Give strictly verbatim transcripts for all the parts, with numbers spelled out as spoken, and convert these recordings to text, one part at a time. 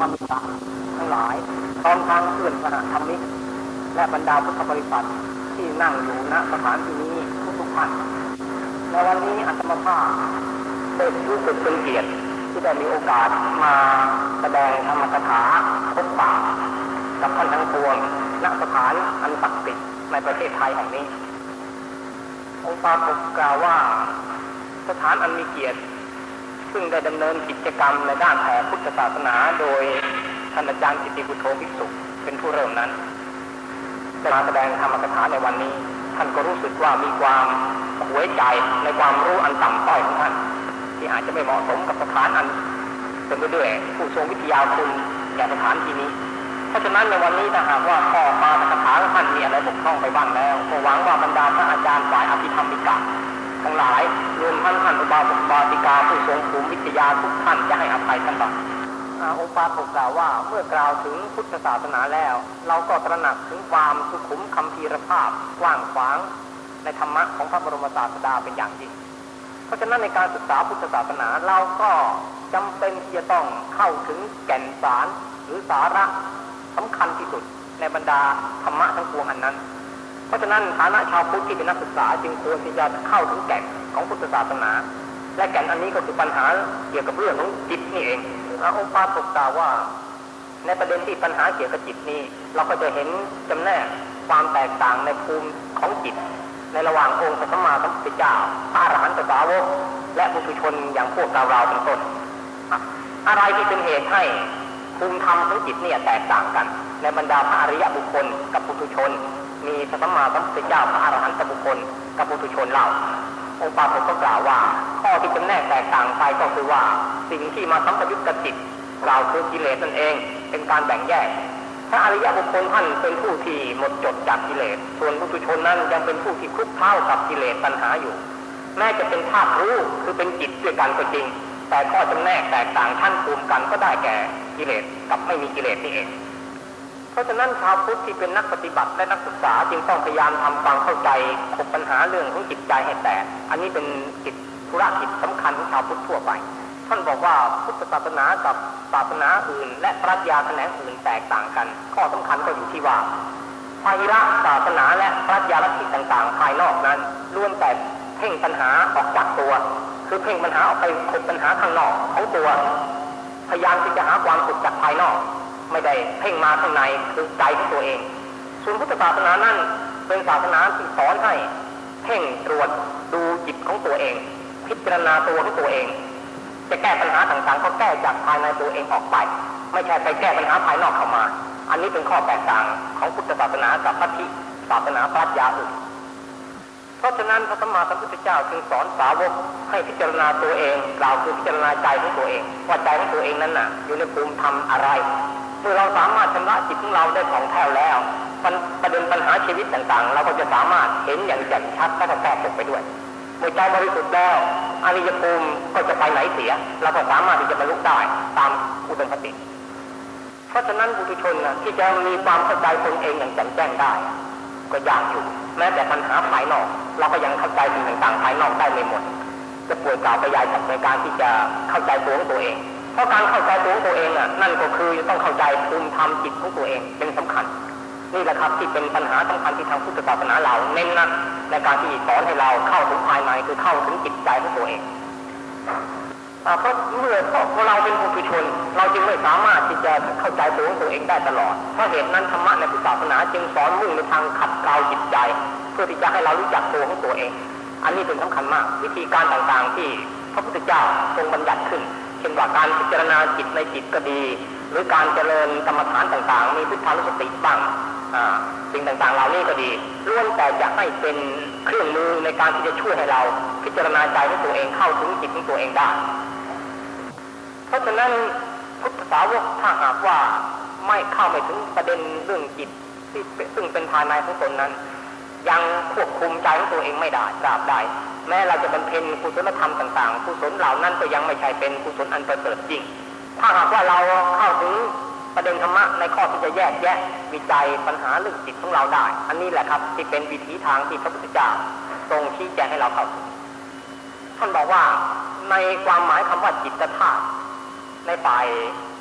รมิกะทั้งหลายพร้อมทั้งเพื่อนคณะธรรมิกและบรรดาพุทธบริษัทที่นั่งอยู่ณสถานที่นี้ทุกๆท่านในวันนี้อาตมาภาพได้รู้สึกเป็นเกียรติที่ได้มีโอกาสมาแสดงธรรมกถาพบปะกับท่านทั้งปวงณสถานอันศักดิ์สิทธิ์ในประเทศไทยแห่งนี้องค์ปาถกกล่าวว่าสถานอันมีเกียรติซึ่งได้ดำเนินกิจกรรมในด้านแผ่พุทธศาสนาโดยท่านอาจารย์กิติพุทโธภิกษุเป็นผู้เริ่มนั้นได้มาแสดงธรรมกถาในวันนี้ท่านก็รู้สึกว่ามีความหวยใจในความรู้อันต่ำต้อยของท่านที่อาจจะไม่เหมาะสมกับสถานอันเป็นไปด้วยผู้ทรงวิทยาคุณแก่สถานที่นี้เพราะฉะนั้นในวันนี้ถ้าหากว่าข้อปาฐกถาของท่านมีอะไรบกพร่องไปบ้างแล้วก็หวังว่าบรรดาพระอาจารย์ฝ่ายอภิธรรมิกะทั้งหลายรวมทั้งท่านอุบาสกอุบาสิกาผู้ทรงภูมิวิทยาทุกท่านจะให้อภัยท่านบ้างองค์ปาถกกล่าวว่าเมื่อกล่าวถึงพุทธศาสนาแล้วเราก็ตระหนักถึงความสุขุมคัมภีรภาพกว้างขวางในธรรมะของพระบรมศาสดาเป็นอย่างยิ่งเพราะฉะนั้นในการศึกษาพุทธศาสนาเราก็จำเป็นที่จะต้องเข้าถึงแก่นสารหรือสาระสำคัญที่สุดในบรรดาธรรมะทั้งปวงอันนั้นเพราะฉะนั้นฐานะชาวพุทธที่เป็นนักศึกษาจึงควรที่จะเข้าถึงแก่นของพุทธศาสนาและแก่นอันนี้ก็คือปัญหาเกี่ยวกับเรื่องของจิตนี่เององค์ปาถกกล่าวว่าในประเด็นที่ปัญหาเกี่ยวกับจิตนี้เราก็จะเห็นจำแนกความแตกต่างในภูมิของจิตในระหว่างองค์พระสัมมาสัมพุทธเจ้าพระอรหันตสาวกและบุตุชนอย่างพวกเราเราเป็นต้นอะไรที่เป็นเหตุให้ภูมิธรรมของจิตเนี่ยแตกต่างกันในบรรดาพระอริยบุคคลกับปุถุชนมีพระสัมมาสัมพุทธเจ้าพระอรหันตบุคคลกับปุถุชนเล่าองค์ปาถกก็กล่าวว่าข้อที่จำแนกแตกต่างไปก็คือว่าสิ่งที่มาสัมปยุตกับจิตกล่าวคือกิเลสนั่นเองเป็นการแบ่งแยกพระอริยบุคคลท่านเป็นผู้ที่หมดจดจากกิเลสส่วนปุถุชนนั้นยังเป็นผู้ที่คลุกคล้ากับกิเลสตัณหาอยู่แม้จะเป็นธาตุรู้คือเป็นจิตด้วยกันก็จริงแต่ข้อจำแนกแตกต่างชั้นภูมิกันก็ได้แก่กิเลสกับไม่มีกิเลสนี่เองเพราะฉะนั้นชาวพุทธที่เป็นนักปฏิบัติและนักศึกษาจึงต้องพยายามทำความเข้าใจขบปัญหาเรื่องของจิตใจให้แตกอันนี้เป็นกิจธุรกิจสำคัญของชาวพุทธทั่วไปท่านบอกว่าพุทธศาสนากับศาสนาอื่นและปรัชญาแขนงอื่นแตกต่างกันข้อสำคัญก็อยู่ที่ว่าภายละศาสนาและปรัชญาลัทธิต่างๆภายนอกนั้นล้วนแต่เพ่งปัญหาออกจากตัวคือเพ่งปัญหาออกไปขบปัญหาข้างนอกของตัวพยายามที่จะหาความสุขจากภายนอกไม่ได้เพ่งมาข้างในคือใจของตัวเองส่วนพุทธศาสนานั้นเป็นศาสนาที่สอนให้เพ่งตรวจดูจิตของตัวเองพิจารณาตัวของตัวเองจะแก้ปัญหาต่างๆก็แก้จากภายในตัวเองออกไปไม่ใช่ไปแก้ปัญหาภายนอกเข้ามาอันนี้เป็นข้อแตกต่างของพุทธศาสนากับลัทธิศาสนาปรัชญาอื่นเพราะฉะนั้นพระสัมมาสัมพุทธเจ้าจึงสอนสาวกให้พิจารณาตัวเองกล่าวคือพิจารณาใจของตัวเองว่าใจของตัวเองนั้นน่ะอยู่ในภูมิธรรมอะไรเมื่อเราสามารถชำระจิตของเราได้ถ่องแท้แล้วประเด็นปัญหาชีวิตต่างๆเราก็จะสามารถเห็นอย่างแจ่มชัดและก็แก้ตกไปด้วยเมื่อใจบริสุทธิ์แล้วอริยภูมิก็จะไปไหนเสียเราก็สามารถที่จะบรรลุได้ตามอุดมคติเพราะฉะนั้นปุถุชนนะที่จะมีความเข้าใจตนเองอย่างแจ่มแจ้งได้ก็ยากอยู่แม้แต่ปัญหาภายนอกเราก็ยังเข้าใจสิ่งต่างๆภายนอกได้ไม่หมดจะป่วยกล่าวไปยายในการที่จะเข้าใจตัวของตัวเองเพราะการเข้าใจตัวของตัวเองอ่ะนั่นก็คือจะต้องเข้าใจภูมิธรรมจิตของตัวเองเป็นสำคัญนี่แหละครับที่เป็นปัญหาสำคัญที่ทางพุทธศาสนาเราเน้นนะในการที่สอนให้เราเข้าถึงภายในคือเข้าถึงจิตใจของตัวเองเพราะเมื่อพวกเราเป็นปุถุชนเราจึงไม่สามารถที่จะเข้าใจตัวของตัวเองได้ตลอดเพราะเหตุนั้นธรรมะในพุทธศาสนาจึงสอนมุ่งในทางขัดเกลาจิตใจเพื่อที่จะให้เรารู้จักตัวของตัวเองอันนี้เป็นสำคัญมากวิธีการต่างๆที่พระพุทธเจ้าทรงบัญญัติขึ้นเช่นว่าการพิจารณาจิตในจิตก็ดีหรือการเจริญกรรมฐานต่างๆมีพุทธานุสติบ้างสิ่งต่างๆเหล่านี้ก็ดีล้วนแต่จะให้เป็นเครื่องมือในการที่จะช่วยให้เราพิจารณาใจของตัวเองเข้าถึงจิตของตัวเองได้เพราะฉะนั้นพุทธสาวกถ้าหากว่าไม่เข้าไปถึงประเด็นเรื่องจิตที่ซึ่งเป็นภายในของตนนั้นยังควบคุมใจของตัวเองไม่ได้ตราบใดแม้เราจะบำเพ็ญกุศลธรรมต่างๆกุศลเหล่านั้นก็ยังไม่ใช่เป็นกุศลอันประเสริฐจริงถ้าหากว่าเราเข้าถึงประเด็นธรรมะในข้อที่จะแยกแยะวิจัยปัญหาเรื่องจิตของเราได้อันนี้แหละครับที่เป็นวิถีทางที่พระพุทธเจ้าทรงชี้แจงให้เราเข้าถึงท่านบอกว่าในความหมายคำว่าจิตธาตุในฝ่าย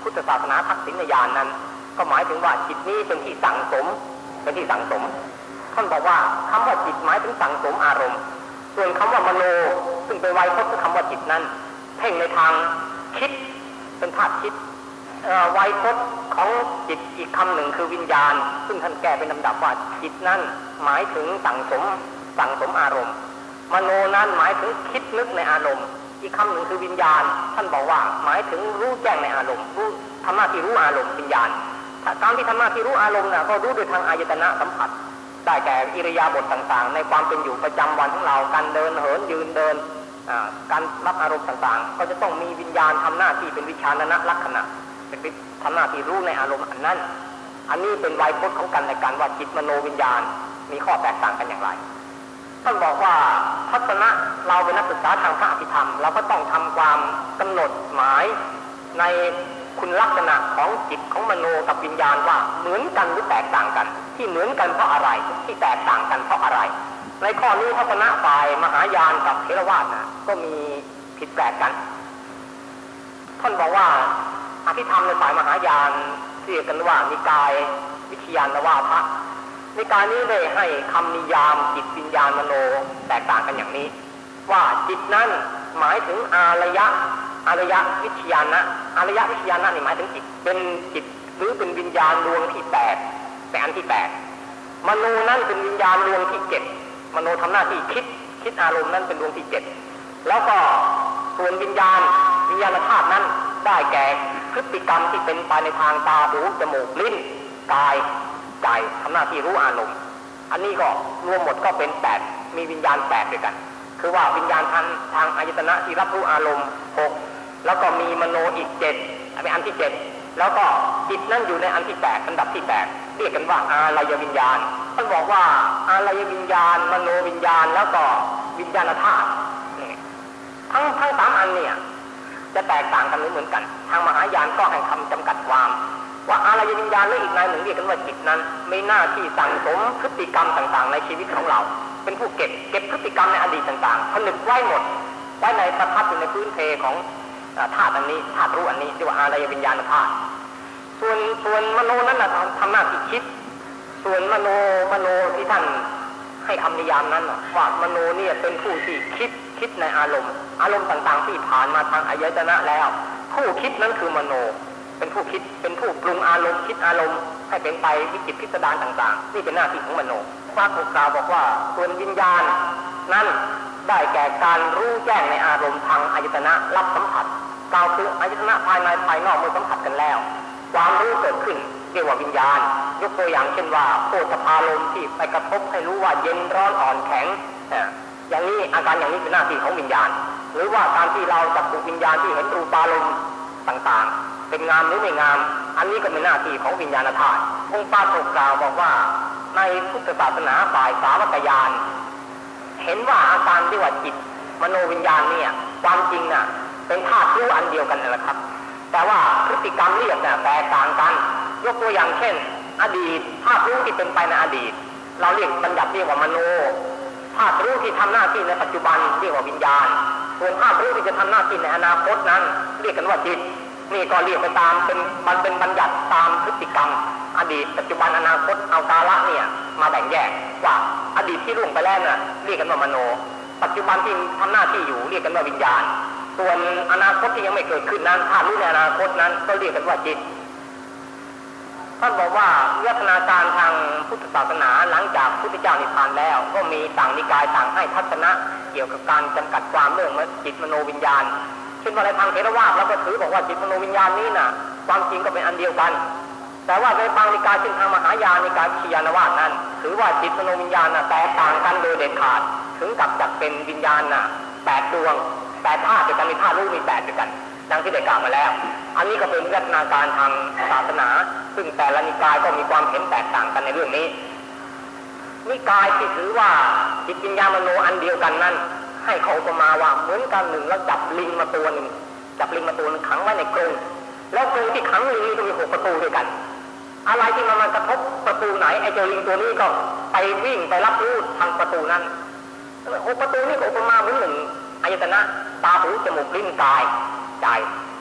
พุทธศาสนาทักษิณญาณนั้นก็หมายถึงว่าจิตนี้เป็นที่สั่งสมเป็นที่สั่งสมท่านบอกว่าคำว่าจิตหมายถึงสั่งสมอารมณ์ส่วนคำว่ามโนซึ่งเป็นไวยพจน์ของคำว่าจิตนั้นเพ่งในทางคิดเป็นธาตุคิดไวยพจน์ของจิตอีกคำหนึ่งคือวิญญาณซึ่งท่านแก้เป็นลำดับว่าจิตนั้นหมายถึงสั่งสมสั่งสมอารมณ์มโนนั้นหมายถึงคิดนึกในอารมณ์อีกคำหนึ่งคือวิญญาณท่านบอกว่าหมายถึงรู้แจ้งในอารมณ์รู้ทำหน้าที่รู้อารมณ์วิญญาณการที่ทำหน้าที่รู้อารมณ์นะก็รู้โดยทางอายตนะสัมผัสได้แก่อิริยาบถต่างๆในความเป็นอยู่ประจำวันของเราการเดินเหินยืนเดินการรับอารมณ์ต่างๆก็จะต้องมีวิญญาณทำหน้าที่เป็นวิชาณลักษณะเป็นทำหน้าที่รู้ในอารมณ์อันนั้นอันนี้เป็นไวยพจน์ของกันในการว่าจิตมโนวิญญาณมีข้อแตกต่างกันอย่างไรท่านบอกว่าทัศนะเราเป็นนักศึกษาทางพระอภิธรรมเราก็ต้องทำความกำหนดหมายในคุณลักษณะของจิตของมโนกับวิญญาณว่าเหมือนกันหรือแตกต่างกันที่เหมือนกันเพราะอะไรที่แตกต่างกันเพราะอะไรในข้อนี้ทัศนะฝ่ายมหายานกับเถรวาทนะก็มีผิดแปลกกันท่านบอกว่าอภิธรรมในฝ่ายมหายานเรียกกันว่านิกายวิทยานวาทะนิกายนี้ได้ให้คำนิยามจิตวิญญาณมโนแตกต่างกันอย่างนี้ว่าจิตนั้นหมายถึงอารยะอารยะวิทยานะอารยะวิทยานะนี่หมายถึงจิตเป็นจิตหรือเป็นวิญญาณดวงที่แปดแต่อันที่แปดมโนนั้นเป็นวิญญาณดวงที่เจ็ดมโนทำหน้าที่คิดคิดอารมณ์นั้นเป็นดวงที่เจ็ดแล้วก็ส่วนวิญญาณวิญญาณธาตุนั้นได้แก่พฤติกรรมที่เป็นไปในทางตาหูจมูกลิ้นกายใจทำหน้าที่รู้อารมณ์อันนี้ก็รวมหมดก็เป็นแปดมีวิญญาณแปดด้วยกันคือว่าวิญญาณทางทางอายตนะที่รับรู้อารมณ์หกแล้วก็มีมโนอีกเจ็ดเป็นอันที่เจ็ดแล้วก็จิตนั่นอยู่ในอันที่แปดอันดับที่แปดเรียกกันว่าอารยวิญญาณท่านบอกว่าอารยวิญญาณมโนวิญญาณแล้วก็วิญญาณธาตุทั้งทั้งสามอันเนี่ยจะแตกต่างกันหรือเหมือนกันทางมหายานก็ให้คำจำกัดความว่าอารยวิญญาณหรืออีกนายหนึ่งเรียกกันว่าจิตนั้นมีหน้าที่สั่งสมพฤติกรรมต่างๆในชีวิตของเราเป็นผู้เก็บเก็บพฤติกรรมในอดีตต่างๆผนึกไว้หมดไว้ในประทับอยู่ในพื้นเพของธาตุอันนี้ธาตุรู้อันนี้เรียกว่าอารยวิญญาณธาตุส่วนส่วนมโนนั้นนะทำหน้าที่คิดส่วนมโนมโนที่ท่านให้คำนิยามนั้นว่ามโนเนี่ยเป็นผู้ที่คิดคิดในอารมณ์อารมณ์ต่างๆที่ผ่านมาทางอายตนะแล้วผู้คิดนั้นคือมโนเป็นผู้คิดเป็นผู้ปรุงอารมณ์คิดอารมณ์ให้เป็นไปวิจิตรพิสดารต่างๆนี่เป็นหน้าที่ของมโนพระพุทธเจ้าบอกว่าส่วนวิญญาณนั้นได้แก่การรู้แจ้งในอารมณ์ทางอายตนะรับสัมผัสกล่าวคืออายตนะภายในภายนอกเมื่อสัมผัสกันแล้วความรู้เกิดขึ้นเรียกว่าวิญญาณยกตัวอย่างเช่นว่าโผฏฐัพพารมณ์ที่ไปกระทบให้รู้ว่าเย็นร้อนอ่อนแข็งอย่างนี้อาการอย่างนี้เป็นหน้าที่ของวิญญาณหรือว่าการที่เราจับถูกวิญญาณที่เห็นรูปารมณ์ต่างๆเป็นงามหรือไม่งามอันนี้ก็เป็นหน้าที่ของวิญญาณธาตุองค์ปาฐกกล่าวบอกว่าในพุทธศาสนาฝ่ายสาวัตญาณเห็นว่าอาการที่ว่าจิตมโนวิญญาณเนี่ยความจริงน่ะเป็นธาตุรู้อันเดียวกันนั่นแหละครับแต่ว่าพฤติกรรมเรียกน่ะแตกต่างกันยกตัวอย่างเช่นอดีตธาตุรู้ที่เป็นไปในอดีตเราเรียกบัญญัติเรียกว่ามโนธาตุรู้ที่ทำหน้าที่ในปัจจุบันเรียกว่าวิญญาณส่วนธาตุรู้ที่จะทำหน้าที่ในอนาคตนั้นเรียกกันว่าจิตนี่ก็เรียกไปตามเป็นมันเป็นบัญญัติตามพฤติกรรมอดีตปัจจุบันอนาคตเอากาละเนี่ยมาแบ่งแยกว่าอดีตที่ล่วงไปแล้วน่ะเรียกกันว่ามโนปัจจุบันที่ทำหน้าที่อยู่เรียกกันว่าวิญญาณส่วนอนาคตที่ยังไม่เกิดขึ้นนั้นธาตุรู้ในอนาคตนั้นก็เรียกกันว่าจิตท่านบอกว่าวิวัฒนาการทางพุทธศาสนาหลังจากพุทธเจ้านิพพานแล้วก็มีต่างนิกายต่างให้ทัศนะเกี่ยวกับการจำกัดความเรื่องจิตมโนวิญญาณเช่นว่าในทางเถรวาทเราก็ถือบอกว่าจิตมโนวิญญาณนี้น่ะความจริงก็เป็นอันเดียวกันแต่ว่าในบางนิกายเช่นทางมหายานนิกายวิทยานวาทนั้นถือว่าจิตมโนวิญญาณน่ะแตกต่างกันโดยเด็ดขาดถึงกับจักเป็นวิญญาณน่ะแปดดวงแปดธาตุด้วยกันมีธาตุรู้มีแปดด้วยกันดังที่ได้กล่าวมาแล้วอันนี้ก็เป็นวิวัฒนาการทางศาสนาซึ่งแต่ละนิกายก็มีความเห็นแตกต่างกันในเรื่องนี้นิกายที่ถือว่าจิตวิญญาณมโนอันเดียวกันนั้นให้เขาอุปมาว่าเหมือนกันหนึ่งแล้วจับลิงมาตัวหนึ่งจับลิงมาตัวนึงขังไว้ในกรงแล้วกรงที่ขังลิงนี่ก็มีหกประตูด้วยกันอะไรที่มันมากระทบประตูไหนไอ้เจ้าลิงตัวนี้ก็ไปวิ่งไปรับรู้ทางประตูนั้นหกประตูนี่ก็อุปมาเหมือนหนึ่งอายตนะตาหูจมูกลิ้นกายใจ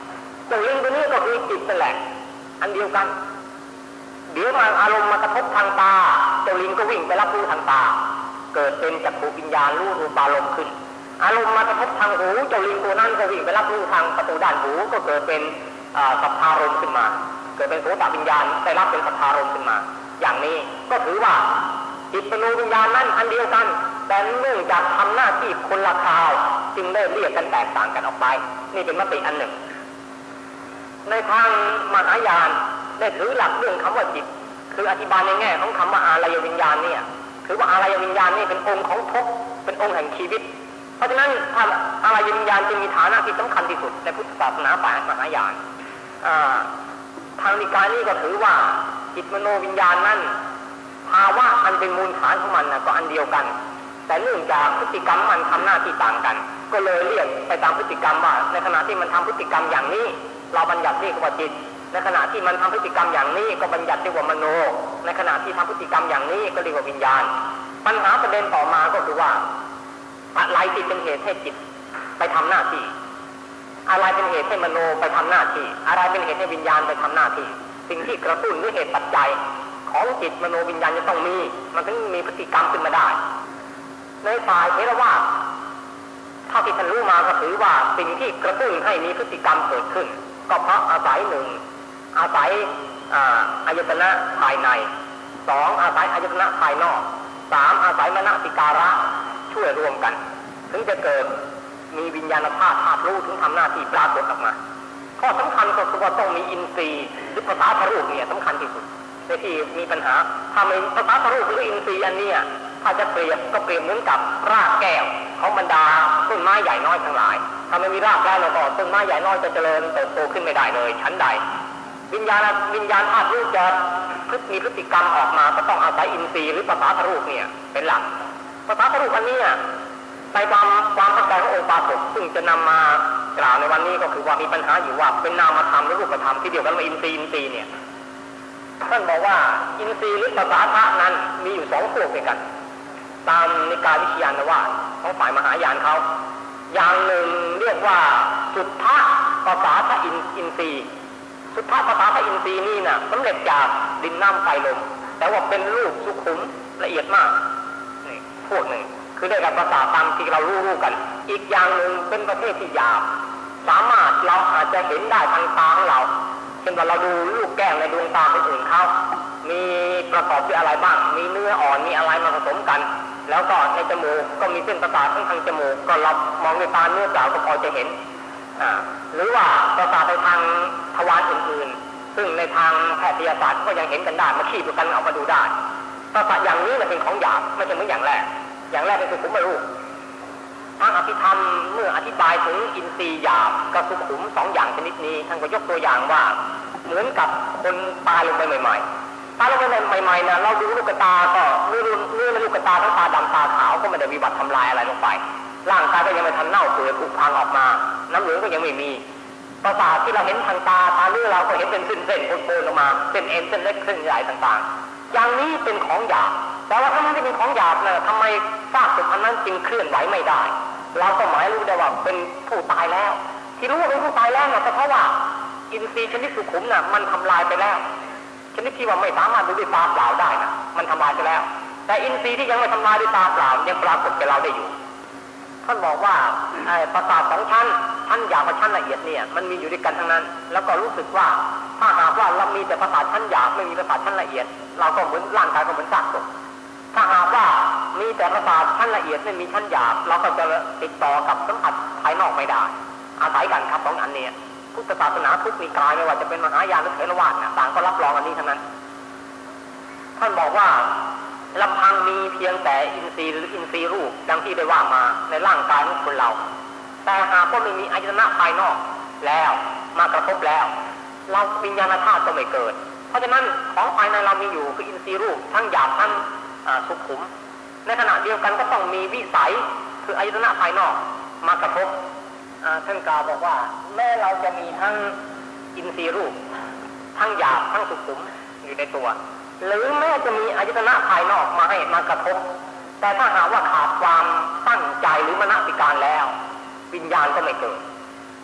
เจ้าลิงตัวนี้ก็คือจิตนั่นแหละอันเดียวกันเดี๋ยวมาอารมณ์มากระทบทางตาเจ้าลิงก็วิ่งไปรับรู้ทางตาเกิดเป็นจักขุวิญญาณรู้รูปารมณ์ขึ้นอารมณ์มากระทบทางหูเจ้าลิงตัวนั้นก็วิ่งไปรับรู้ทางประตูด้านหูก็เกิดเป็นสัทธารมณ์ขึ้นมาเกิดเป็นโสตวิญญาณได้รับเป็นสัทธารมณ์ขึ้นมาอย่างนี้ก็ถือว่าจิตมโนวิญญาณนั้นอันเดียวกันแต่เนื่องจากทำหน้าที่คนละคราวจึงได้เรียกกันแตกต่างกันออกไปนี่เป็นมติอันหนึ่งในทางมหายานได้ถือหลักเรื่องคำว่าจิตคืออธิบายในแง่ของคำว่าอาลัยวิญญาณเนี่ยถือว่าอาลัยวิญญาณนี่เป็นองค์ของภพเป็นองค์แห่งชีวิตเพราะฉะนั้นถ้าอาลัยวิญญาณจึงมีฐานะที่สำคัญที่สุดในพุทธศาสนาฝ่ายมหายานทางนิกายนี้ก็ถือว่าจิตมโนวิญญาณนั้นภาวะอันเป็นมูลฐานของมันนะก็อันเดียวกันแต่เนื่องจากพฤติกรรมมันทำหน้าที่ต่างกันก็เลยเรียกไปตามพฤติกรรมว่าในขณะที่มันทำพฤติกรรมอย่างนี้เราบัญญัติเรียกว่าจิตในขณะที่มันทำพฤติกรรมอย่างนี้ก็บัญญัติเรียกว่ามโนในขณะที่ทำพฤติกรรมอย่างนี้ก็เรียกว่าวิญญาณปัญหาประเด็นต่อมาก็คือว่าอะไรที่เป็นเหตุให้จิตไปทำหน้าที่อะไรเป็นเหตุให้มโนไปทำหน้าที่อะไรเป็นเหตุให้วิญญาณไปทำหน้าที่สิ่งที่กระตุ้นหรือเหตุปัจจัยของจิตมโนวิญญาณจะต้องมีมันถึงมีพฤติกรรมขึ้นมาได้ในฝ่ายเทรวาทถ้าที่ท่านรู้มาก็ถือว่าสิ่งที่กระตุ้นให้มีพฤติกรรมเกิดขึ้นก็เพราะอาศัยหนึ่งอาศัยอายตนะภายในสองอาศัยอายตนะภายนอกสามอาศัยมนสิการะช่วยรวมกันถึงจะเกิดมีวิญญาณธาตุธาตุรู้ถึงทำหน้าที่ปรากฏออกมาข้อสำคัญก็คือว่าต้องมีอินทรีย์หรือภาษาทรูปเนี่ยสำคัญที่สุดในที่มีปัญหาถ้าไม่ภาษาทรูปหรืออินทรีย์อันนี้ถ้าจะเปรียบก็เปรียบเหมือนกับรากแก้วของบรรดาต้นไม้ใหญ่น้อยทั้งหลายถ้าไม่มีรากแล้วเราก็ต้นไม้ใหญ่น้อยจะเจริญเติบโตขึ้นไม่ได้เลยชั้นใดวิญญาณวิญญาณธาตุรู้จะมีพฤติกรรมออกมาก็ต้องอาศัยอินทรีย์หรือภาษาทรูปเนี่ยเป็นหลักภาษาทรูปอันนี้ในความความเข้าใจขององค์ปาฐกซึ่งจะนำมากล่าวในวันนี้ก็คือว่ามีปัญหาอยู่ว่าเป็นนามธรรมหรือรูปธรรมที่เดียวกันว่าอินทรีย์อินทรีย์เนี่ยท่านบอกว่าอินทรีย์หรือภาษาทะนั้นมีอยู่สองพวกด้วยกันตามนิกายวิชยานวาทของฝ่ายมหายานเขาอย่างหนึ่งเรียกว่าสุทธะภาษาทะอินอินทรีย์สุทธะภาษาทะอินทรีย์นี่น่ะสำเร็จจากดินน้ำไฟลมแต่ว่าเป็นรูปสุขุมละเอียดมากนี่พวกหนึ่งคือได้กับภาษาตามที่เรารู้ๆกันอีกอย่างหนึ่งเป็นประเภทที่หยาบสามารถเราอาจจะเห็นได้ทางตาของเราเช่นว่าเราดูลูกแก้วในดวงตาคนอื่นเขามีประกอบด้วยอะไรบ้างมีเนื้ออ่อนมีอะไรมาผสมกันแล้วก็ในจมูกก็มีเส้นประสาททั้งทางจมูกก็เรามองในตาเนื้อเปล่าก็พอจะเห็นอ่าหรือว่าประสาทในทางทวารอื่นๆซึ่งในทางแพทยศาสตร์ก็ยังเห็นกันได้มาขี้ดูกันเอามาดูได้ประสาทอย่างนี้มันเป็นของหยาบไม่ใช่เหมือนอย่างแรกอย่างแรกเป็นสุขุมรูปทางอภิธรรมเมื่ออธิบายถึงอินทรีย์หยาบกับสุขุมสองอย่างชนิดนี้ท่านก็ยกตัวอย่างว่าเหมือนกับคนตายลงไปใหม่ๆตายลงไปใหม่ๆนะเราดูลูกตาก็เนื้อเนื้อในลูกตาทั้งตาดำตาขาวก็ไม่ได้วิบัติทำลายอะไรลงไปร่างกายก็ยังไม่ทันเน่าเปื่อยผุพังออกมาน้ำเหลืองก็ยังไม่มีประสาทที่เราเห็นทางตาตาเนื้อเราก็เห็นเป็นเส้นๆโคนๆออกมาเส้นเอ็นเส้นเล็กเส้นใหญ่ต่างๆอย่างนี้เป็นของหยาบแต่ว่าถ้ามันไม่เป็นของหยาบนะทำไมซากศพอันนั้นจึงเคลื่อนไหวไม่ได้เราก็หมายรู้ได้ว่าเป็นผู้ตายแล้วที่รู้ว่าเป็นผู้ตายแล้วนะเพราะว่าอินทรีย์ชนิดสุขุมน่ะมันทำลายไปแล้วชนิดที่ว่าไม่สามารถดูด้วยตาเปล่าได้นะมันทำลายไปแล้วแต่อินทรีย์ที่ยังไม่ทำลายด้วยตาเปล่ายังปรากฏแก่เราได้อยู่ท่านบอกว่าไอ้ประสาทสองชั้นชั้นหยาบกับชั้นละเอียดเนี่ยมันมีอยู่ด้วยกันทั้งนั้นแล้วก็รู้สึกว่าถ้าหากว่าเรามีแต่ประสาทชั้นหยาบไม่มีประสาทชั้นละเอียดเราก็เหมือนร่างกายก็เหมือนซากศพถ้าหากว่ามีแต่ประสาทชั้นละเอียดไม่มีชั้นหยาบเราก็จะติดต่อกับสัมผัสภายนอกไม่ได้อาศัยกันครับสองอันนี้พุทธศาสนาทุกนิกายไม่ว่าจะเป็นมหายานหรือเถรวาทนะต่างก็รับรองอันนี้ทั้งนั้นท่านบอกว่าลำพังมีเพียงแต่อินทรีย์หรืออินทรีย์รูปดังที่ได้ว่ามาในร่างกายของคนเราแต่หากว่าไม่มีอายตนะภายนอกแล้วมากระทบแล้วเราวิญญาณธาตุก็ไม่เกิดเพราะฉะนั้นของภายในเรามีอยู่คืออินทรีย์รูปทั้งหยาบทั้งสุขุมในขณะเดียวกันก็ต้องมีวิสัยคืออายตนะภายนอกมากระทบท่านกล่าวบอกว่าแม้เราจะมีทั้งอินทรีย์รูปทั้งหยาบทั้งสุขุมอยู่ในตัวหรือแม้จะมีอายตนะภายนอกมาให้มากระทบแต่ถ้าหากว่าขาดความตั้งใจหรือมนสิการแล้ววิญญาณก็ไม่เกิด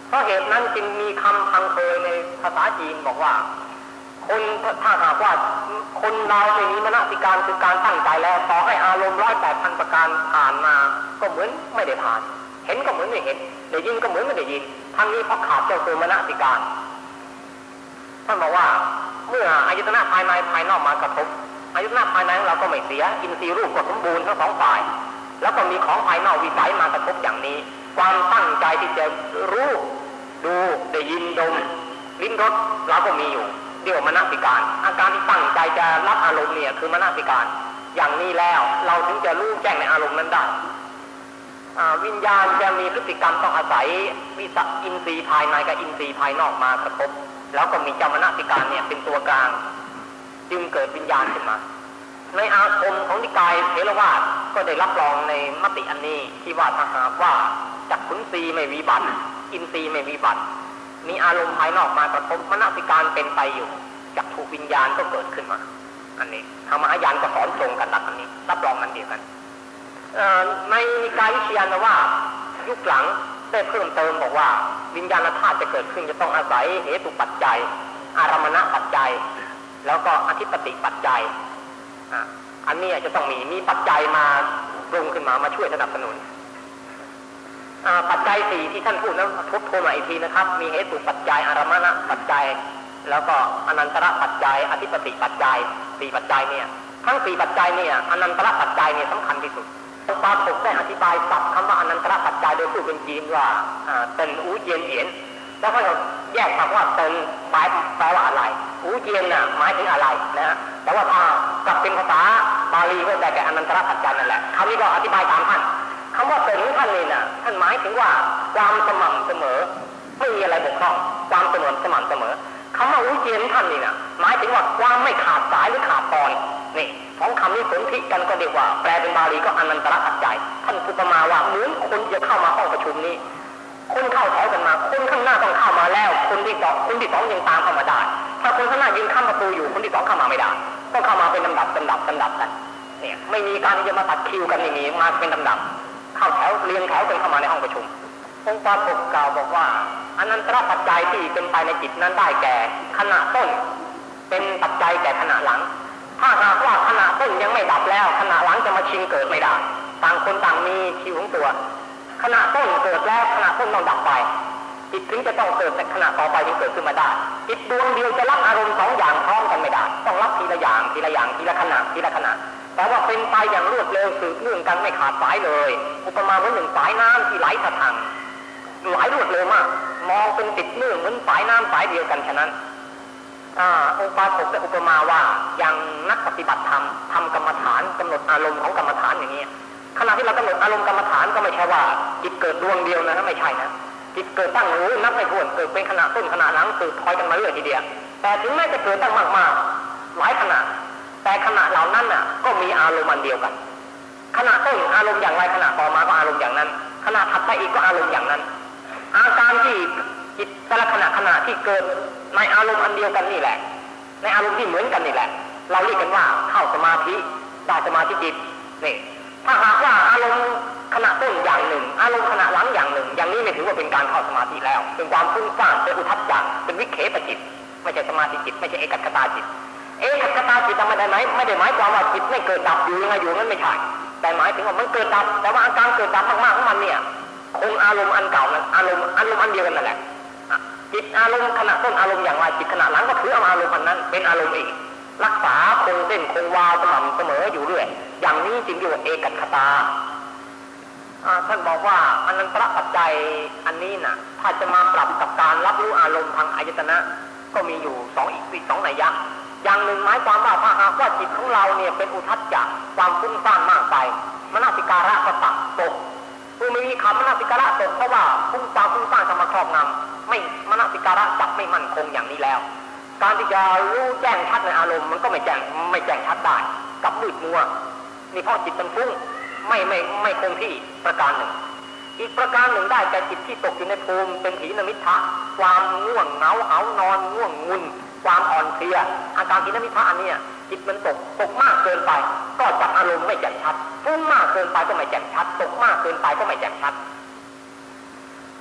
เพราะเหตุนั้นจึงมีคำพังเคยในภาษาจีนบอกว่าคนถ้าหากว่าคนเราไม่มีมนสิการคือการตั้งใจแล้วต่อให้อารมณ์ร้อยแปดพันประการผ่านมาก็เหมือนไม่ได้ผ่านเห็นก็เหมือนไม่เห็นได้ยินก็เหมือนไม่ได้ยินทั้งนี้เพราะขาดเจ้าตัวมนสิการท่านบอกว่าเมื่ออายตนะภายในภายนอกมากระทบอายตนะภายในเราก็ไม่เสียอินทรีย์รูปก็สมบูรณ์ทั้งสองฝ่ายแล้วก็มีของภายนอกวิสัยมากระทบอย่างนี้ความตั้งใจที่จะรู้ดูได้ยินดมลิ้มรสเราก็มีอยู่เรียกว่ามนสิการอาการที่ตั้งใจจะรับอารมณ์เนี่ยคือมนสิการอย่างนี้แล้วเราถึงจะรู้แจ้งในอารมณ์นั้นได้วิญญาณจะมีพฤติกรรมต้องอาศัยวิสัยอินทรีย์ภายในกับอินทรีย์ภายนอกมากระทบแล้วก็มีเจ้ามนสิการเนี่ยเป็นตัวกลางจึงเกิดวิญญาณขึ้นมาในอาคมของนิกายเถรวาทก็ได้รับรองในมติอันนี้ที่ว่าถ้าหากว่าจักขุนทรีย์ไม่วิบัติอินทรีย์ไม่วิบัติมีอารมณ์ภายนอกมากระทบมนสิการเป็นไปอยู่จักถูกวิญญาณก็เกิดขึ้นมาอันนี้ธรรมายานก็สอนตรงกันหลักอันนี้รับรองมันเดียวกันในนิกายวิชยานว่ายุคหลังได้เพิ่มเติมบอกว่าวิญญาณธาตุจะเกิดขึ้นจะต้องอาศัยเหตุปัจจัยอารมณปัจจัยแล้วก็อธิปติปัจจัยอันนี้จะต้องมีมีปัจจัยมาปรุงขึ้นมามาช่วยสนับสนุนปัจจัยสี่ที่ท่านพูดแล้วทบทวนมาอีกทีนะครับมีเหตุปัจจัยอารมณปัจจัยแล้วก็อนันตระปัจจัยอธิปติปัจจัยสี่ปัจจัยเนี่ยทั้งสี่ปัจจัยเนี่ยอนันตระปัจจัยเนี่ยสำคัญที่สุดปาถกได้อธิบายศัพท์คำว่าอนันตระปัจจัยโดยพูดเป็นจีนว่าเตินอูเจียนเหียนแล้วก็แยกคำว่าเตินแปลว่าอะไรอูเจียนน่ะหมายถึงอะไรนะแต่ว่าถ้ากลับเป็นภาษาบาลีก็ได้แก่อนันตระปัจจัยนั่นแหละคำนี้ก็อธิบายตามท่านคำว่าเตินของท่านนี่น่ะท่านหมายถึงว่าความสม่ำเสมอไม่มีอะไรบกพร่องความสม่ำสม่ำเสมอคำว่าอูเจียนท่านนี่น่ะหมายถึงว่าความไม่ขาดสายหรือขาดตอนนี่ของคำนี้สนธิกันก็เรียกว่าแปลเป็นบาลีก็อนันตระปัจจัยท่านอุปมาว่าเหมือนคนจะเข้ามาห้องประชุมนี้คนเข้าแถวกันมาคนข้างหน้าต้องเข้ามาแล้วคนที่สองคนที่สองยังตามเข้ามาได้ถ้าคนข้างหน้ายืนข้ามประตูอยู่คนที่สองเข้ามาไม่ได้ต้องเข้ามาเป็นลำดับลำดับลำดับกันเนี่ยไม่มีการที่จะมาตัดคิวกันอย่างนี้มาเป็นลำดับเข้าแถวเรียงแถวกันเข้ามาในห้องประชุมองค์ปาถกกล่าวบอกว่าอนันตระปัจจัยที่เป็นไปในจิตนั้นได้แก่ขณะต้นเป็นปัจจัยแก่ขณะหลังถ้าหากว่าขณะต้นยังไม่ดับแล้วขณะหลังจะมาชิงเกิดไม่ได้ต่างคนต่างมีคิวของตัวขณะต้นเกิดแล้วขณะต้นต้องดับไปจิตถึงจะต้องเกิดแต่ขณะต่อไปจึงเกิดขึ้นมาได้จิตดวงเดียวจะรับอารมณ์สองอย่างพร้อมกันไม่ได้ต้องรับทีละอย่างทีละอย่างทีละขณะทีละขณะแต่ว่าเป็นไปอย่างรวดเร็วสืบเนื่องกันไม่ขาดสายเลยอุปมาเหมือนหนึ่งสายน้ำที่ไหลสะพังไหลรวดเร็วมากมองเป็นติดเนื่องเหมือนสายน้ำสายเดียวกันฉะนั้นองค์ปาถกได้อุปมาว่าอย่างนักปฏิบัติธรรมทำกรรมฐานกำหนดอารมณ์ของกรรมฐานอย่างนี้ขณะที่เรากำหนดอารมณ์กรรมฐานก็ไม่ใช่ว่าจิตเกิดดวงเดียวนะไม่ใช่นะจิตเกิดตั้งรู้นับไม่ถ้วนเกิดเป็นขณะต้นขณะหลังสืบทอยกันมาเรื่อยทีเดียวแต่ถึงแม้จะเกิดตั้งมากๆหลายขณะแต่ขณะเหล่านั้นน่ะก็มีอารมณ์อันเดียวกันขณะต้นอารมณ์อย่างไรขณะต่อมาก็อารมณ์อย่างนั้นขณะถัดไปอีกก็อารมณ์อย่างนั้นอาการที่จิตแต่ละขณะขณะที่เกิดในอารมณ์อันเดียวกันนี่แหละในอารมณ์ที่เหมือนกันนี่แหละเราเรียกกันว่าเข้าสมาธิได้สมาธิจิตนี่ถ้าหากว่าอารมณ์ขณะต้นอย่างหนึ่งอารมณ์ขณะหลังอย่างหนึ่งอย่างนี้ไม่ถือว่าเป็นการเข้าสมาธิแล้วเป็นความฟุ้งซ่านเป็นอุทัจจะเป็นวิเคปจิตไม่ใช่สมาธิจิตไม่ใช่เอกัคตาจิตเอกัคตาจิตทำไมได้ไหมไม่ได้หมายความว่าจิตไม่เกิดดับอยู่ยังไงอยู่นั่นไม่ใช่แต่หมายถึงว่ามันเกิดดับแต่ว่าอาการเกิดดับมากๆของมันเนี่ยคงอารมณ์อันเก่านั้นอารมณ์อารมณ์อันเดียวกันนั่นแหละจิตอารมณ์ขณะต้นอารมณ์อย่างไรจิตขณะหลังก็ถือเอาอารมณ์อันนั้นเป็นอารมณ์อีกรักษาคงเส้นคงวาสม่ำเสมออยู่เรื่อยอย่างนี้จึงเรียกว่าเอกัคตาท่านบอกว่าอนันตระปัจจัยอันนี้น่ะถ้าจะมาปรับกับการรับรู้อารมณ์ทางอายตนะก็มีอยู่สองอีกอีกสองนัยยะอย่างหนึ่งหมายความว่าถ้าหากว่าจิตของเราเนี่ยเป็นอุทัจจะความฟุ้งซ่านมากไปมนสิการะก็ตัดตกผู้ไม่มีคำมนสิการะตกเพราะว่าฟุ้งซ่านฟุ้งซ่านจะมาครอบงำไม่มนสิการะจับไม่มั่นคงอย่างนี้แล้วการที่จะรู้แจ้งชัดในอารมณ์มันก็ไม่แจ้งไม่แจ้งชัดได้กับมืดมัวนี่เพราะจิตมันฟุ้งไม่ไม่ไม่คงที่ประการหนึ่งอีกประการหนึ่งได้แก่จิตที่ตกอยู่ในภูมิเป็นถีนมิทธะความง่วงเหงาเหานอนง่วงงุนความอ่อนเพลียอาการถีนมิทธะอันนี้จิตมันตกตกมากเกินไปก็จับอารมณ์ไม่แจ่มชัดฟุ้งมากเกินไปก็ไม่แจ่มชัดตกมากเกินไปก็ไม่แจ่มชัด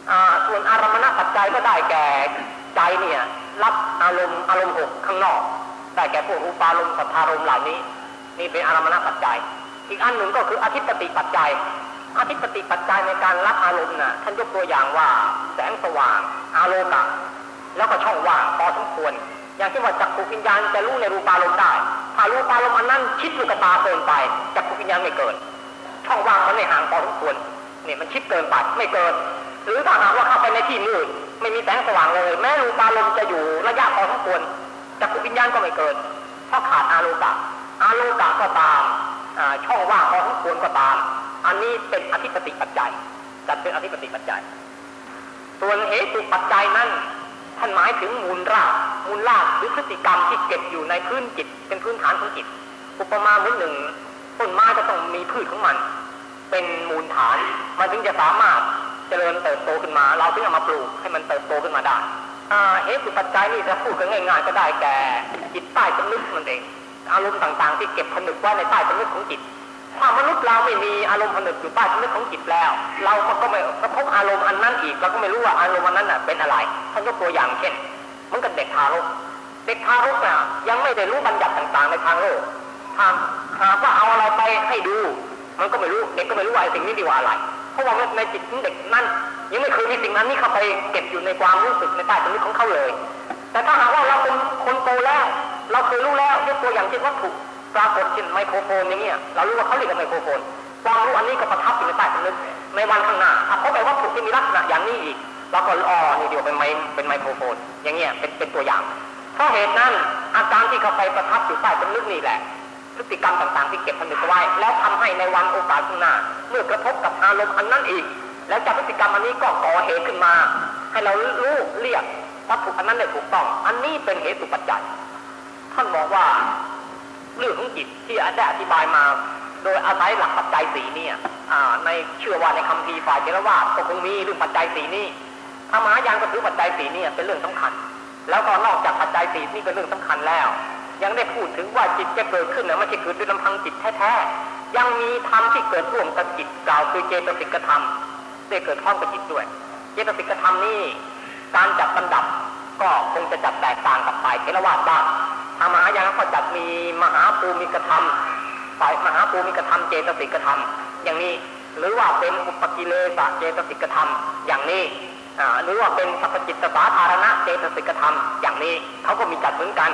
ส่วนอารมณปัจจัยก็ได้แก่ใจเนี่ยรับอารมณ์อารมณ์หกข้างนอกได้แก่พวกรูปารมณ์สัทธารมณ์เหล่านี้นี่เป็นอารมณปัจจัยอีกอันหนึ่งก็คืออธิปติปัจจัยอธิปติปัจจัยในการรับอารมณ์น่ะท่านยกตัวอย่างว่าแสงสว่างอาโลกะแล้วก็ช่องว่างพอสมควรอย่างเช่นว่าจักขุวิญญาณจะรู้ในรูปารมณ์ได้ถ้ารูปารมณ์อันนั้นชิดลูกตาเกินไปจักขุวิญญาณไม่เกิดช่องว่างมันไม่ห่างพอสมควรเนี่ยมันชิดเกินไปไม่เกิดหรือถ้าหากว่าเข้าไปในที่มืดไม่มีแสงสว่างเลยแม้รูปารมณ์จะอยู่ระยะพอสมควรจักขุวิญญาณก็ไม่เกิดเพราะขาดอาโลกะอาโลกะก็ตามช่องว่างพอสมควรก็ตามอันนี้เป็นอธิปติปัจจัยจัดเป็นอธิปติปัจจัยส่วนเหตุปัจจัยนั้นท่านหมายถึงมูลรากมูลรากหรือพฤติกรรมที่เก็บอยู่ในพื้นจิตเป็นพื้นฐานของจิตอุปมาเหมือนหนึ่งต้นไม้ก็ต้องมีพืชของมันเป็นมูลฐานมันถึงจะสามารถเจริญเติบโตขึ้นมาเราถึงเอามาปลูกให้มันเติบโตขึ้นมาได้เหตุปัจจัยนี่จะพูดกันง่ายๆก็ได้แก่จิตใต้สำนึกมันเองอารมณ์ต่างๆที่เก็บผนึกไว้ในใต้สำนึกของจิตถ้ามนุษย์เราไม่มีอารมณ์ผนึกอยู่ใต้สำนึกของจิตแล้วเราก็ไม่กระทบอารมณ์อันนั้นอีกเราก็ไม่รู้ว่าอารมณ์อันนั้นน่ะเป็นอะไรท่านยกตัวอย่างเช่นเหมือนกับเด็กทารกเด็กทารกน่ะยังไม่ได้รู้บัญญัติต่างๆในทางโลกถ้าหากว่าเอาอะไรไปให้ดูมันก็ไม่รู้เด็กก็ไม่รู้ว่าสิ่งนี้ดีว่าอะไรเพราะว่าในจิตของเด็กนั้นยังไม่เคยมีสิ่งนั้นนี่เข้าไปเก็บอยู่ในความรู้สึกในใต้สำนึกของเขาเลยแต่ถ้าหากว่าเราเป็นคนโตแล้วเราเคยรู้แล้วยกตัวอย่างเช่นวัตถุปรากฏเช่นไมโครโฟนอย่างเงี้ยเรารู้ว่าเขาเรียกว่าไมโครโฟนความรู้อันนี้ก็ประทับอยู่ในใต้สำนึกในวันข้างหน้าถ้าเขาไปวัตถุที่มีลักษณะอย่างนี้อีกเราก็อ๋อนี่เดียวเป็นไมเป็นไมโครโฟนอย่างเงี้ยเป็นเป็นตัวอย่างเพราะเหตุนั้นอาการที่เขาไปประทับอยู่ใต้สำนึกนี่แหละพฤติกรรมต่างๆที่เก็บผนึกไว้แล้วทำให้ในวันโอกาสข้างหน้าเมื่อกระทบกับอารมณ์อันนั้นอีกแล้วจากพฤติกรรมอันนี้ก็ก่อเหตุขึ้นมาให้เรารู้เรียกวัตถุอันนั้นได้ถูกต้องอันนี้เป็นเหตุปัจจัยท่านบอกว่าเรื่องของจิตที่ได้อธิบายมาโดยอาศัยหลักปัจจัยสี่นี่ในเชื่อว่าในคัมภีร์ฝ่ายเทรวาทก็คงมีเรื่องปัจจัยสี่นี่ธรรมะยังก็ถือปัจจัยสี่นี่เป็นเรื่องสำคัญแล้วก็นอกจากปัจจัยสี่นี่เป็นเรื่องสำคัญแล้วยังได้พูดถึงว่าจิตจะเกิดขึ้นนะไม่ใช่เกิดด้วยลำพังจิตแท้ๆยังมีธรรมที่เกิดร่วมกับจิตกล่าวคือเจตสิกธรรมได้เกิดพร้อมกับจิตด้วยเจตสิกธรรมนี่การจัดลำดับก็คงจะจัดแตกต่างกับฝ่ายเทรวาทบ้างทางมหายานก็จัดมีมหาภูมิกธรรมฝ่ายมหาภูมิกธรรมเจตสิกธรรมอย่างนี้หรือว่าเป็นอุปกิเลสเจตสิกธรรมอย่างนี้หรือว่าเป็นสัพพจิตสาธารณะเจตสิกธรรมอย่างนี้เขาก็มีจัดเหมือนกัน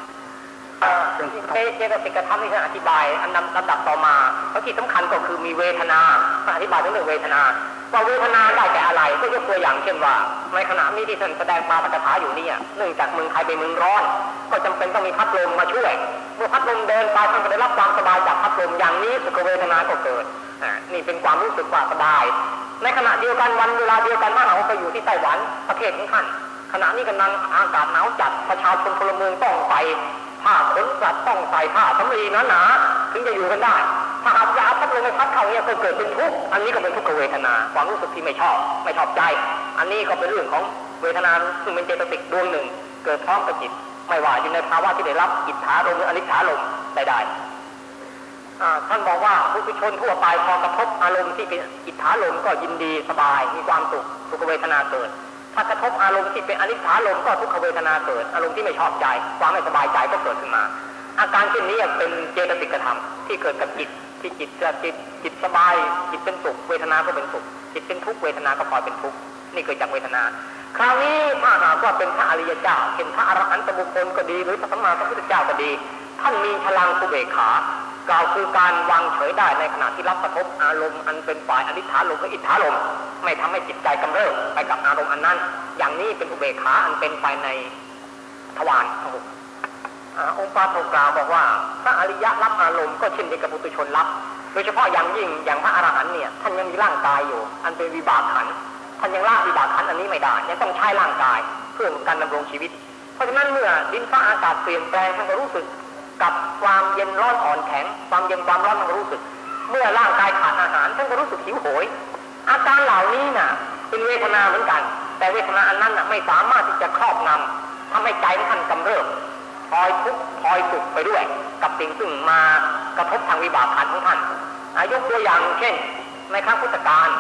เจตสิกธรรมที่ท่านอธิบายอันลำดับต่อมาเพราะที่สำคัญก็คือมีเวทนาอธิบายเรื่องเวทนาว่าเวทนาได้แก่อะไรก็ยกตัวอย่างเช่นว่าในขณะนี้ที่ท่านแสดงปาปัจจถาอยู่นี่เนื่องจากเมืองไทยเป็นเมืองร้อนก็จำเป็นต้องมีพัดลมมาช่วยเมื่อพัดลมเดินไปท่านก็ได้รับความสบายจากพัดลมอย่างนี้สุขเวทนาก็เกิดนี่เป็นความรู้สึกว่าสบายในขณะเดียวกันวันเวลาเดียวกันเมื่อเราไปอยู่ที่ไต้หวันประเทศของท่านขณะนี้กำลังอากาศหนาวจัดประชาชนพลเมืองต้องใส่ผ้าขนสัตว์ต้องใส่ผ้าสำลีหนาๆถึงจะอยู่กันได้ถ้าหากยาพัดลมไปพัดเข้าเนี่ยก็เกิดเป็นทุกข์อันนี้ก็เป็นทุกขเวทนาความรู้สึกที่ไม่ชอบไม่ชอบใจอันนี้ก็เป็นเรื่องของเวทนาซึ่งเป็นเจตสิกดวงหนึ่งเกิดพร้อมกับจิตไม่ว่าอยู่ในภาวะที่ได้รับอิทธารมหรืออนิจฐารมใดๆท่านบอกว่าผู้ชนทั่วไปพอกระทบอารมณ์ที่เป็นอิทธารมก็ยินดีสบายมีความสุขสุขเวทนาเกิดถ้ากระทบอารมณ์ที่เป็นอนิจฐารมก็ทุกขเวทนาเกิดอารมณ์ที่ไม่ชอบใจความไม่สบายใจก็เกิดขึ้นมาอาการเช่นนี้เป็นเจตสิกธรรมที่เกิดกับจิตที่จิตจะจิตจิตสบายจิตเป็นสุขเวทนาก็เป็นสุขจิตเป็นทุกข์เวทนาก็ปล่อยเป็นทุกข์นี่เกิดจากเวทนาคราวนี้ถ้าหากว่าเป็นพระอริยเจ้าเป็นพระอรหันตบุคคลก็ดีหรือพระสัมมาสัมพุทธเจ้าก็ดีท่านมีพลังอุเบกขากล่าวคือการวางเฉยได้ในขณะที่รับกระทบอารมณ์อันเป็นฝ่ายอนิจฐารมและอิทธารมไม่ทำให้จิตใจกำเริบไปกับอารมณ์อันนั้นอย่างนี้เป็นอุเบกขาอันเป็นไปในทวารทั้งหกองค์ปาโทกล่าวบอกว่าพระอริยะรับอารมณ์ก็เช่นเดียวกับปุถุชนรับโดยเฉพาะอย่างยิ่งอย่างพระอรหันต์เนี่ยท่านยังมีร่างกายอยู่อันเป็นวิบากขันธ์ท่านยังละวิบากขันธ์อันนี้ไม่ได้ยังต้องใช้ร่างกายเพื่อการดำรงชีวิตเพราะฉะนั้นเมื่อดินฟ้าอากาศเปลี่ยนแปลงท่านก็รู้สึกกับความเย็นร้อนอ่อนแข็งความเย็นความร้อนท่านก็รู้สึกเมื่อร่างกายขาดอาหารท่านก็รู้สึกหิวโหยอาการเหล่านี้น่ะเป็นเวทนาเหมือนกันแต่เวทนาอันนั้นน่ะไม่สามารถที่จะครอบงำทำให้ใจของท่านกำเริบพลอยทุกข์พลอยสุขไปด้วยกับสิ่งซึ่งมากระทบทางวิบากขันธ์ของท่านยกตัวอย่างเช่นในครั้งพุทธกาล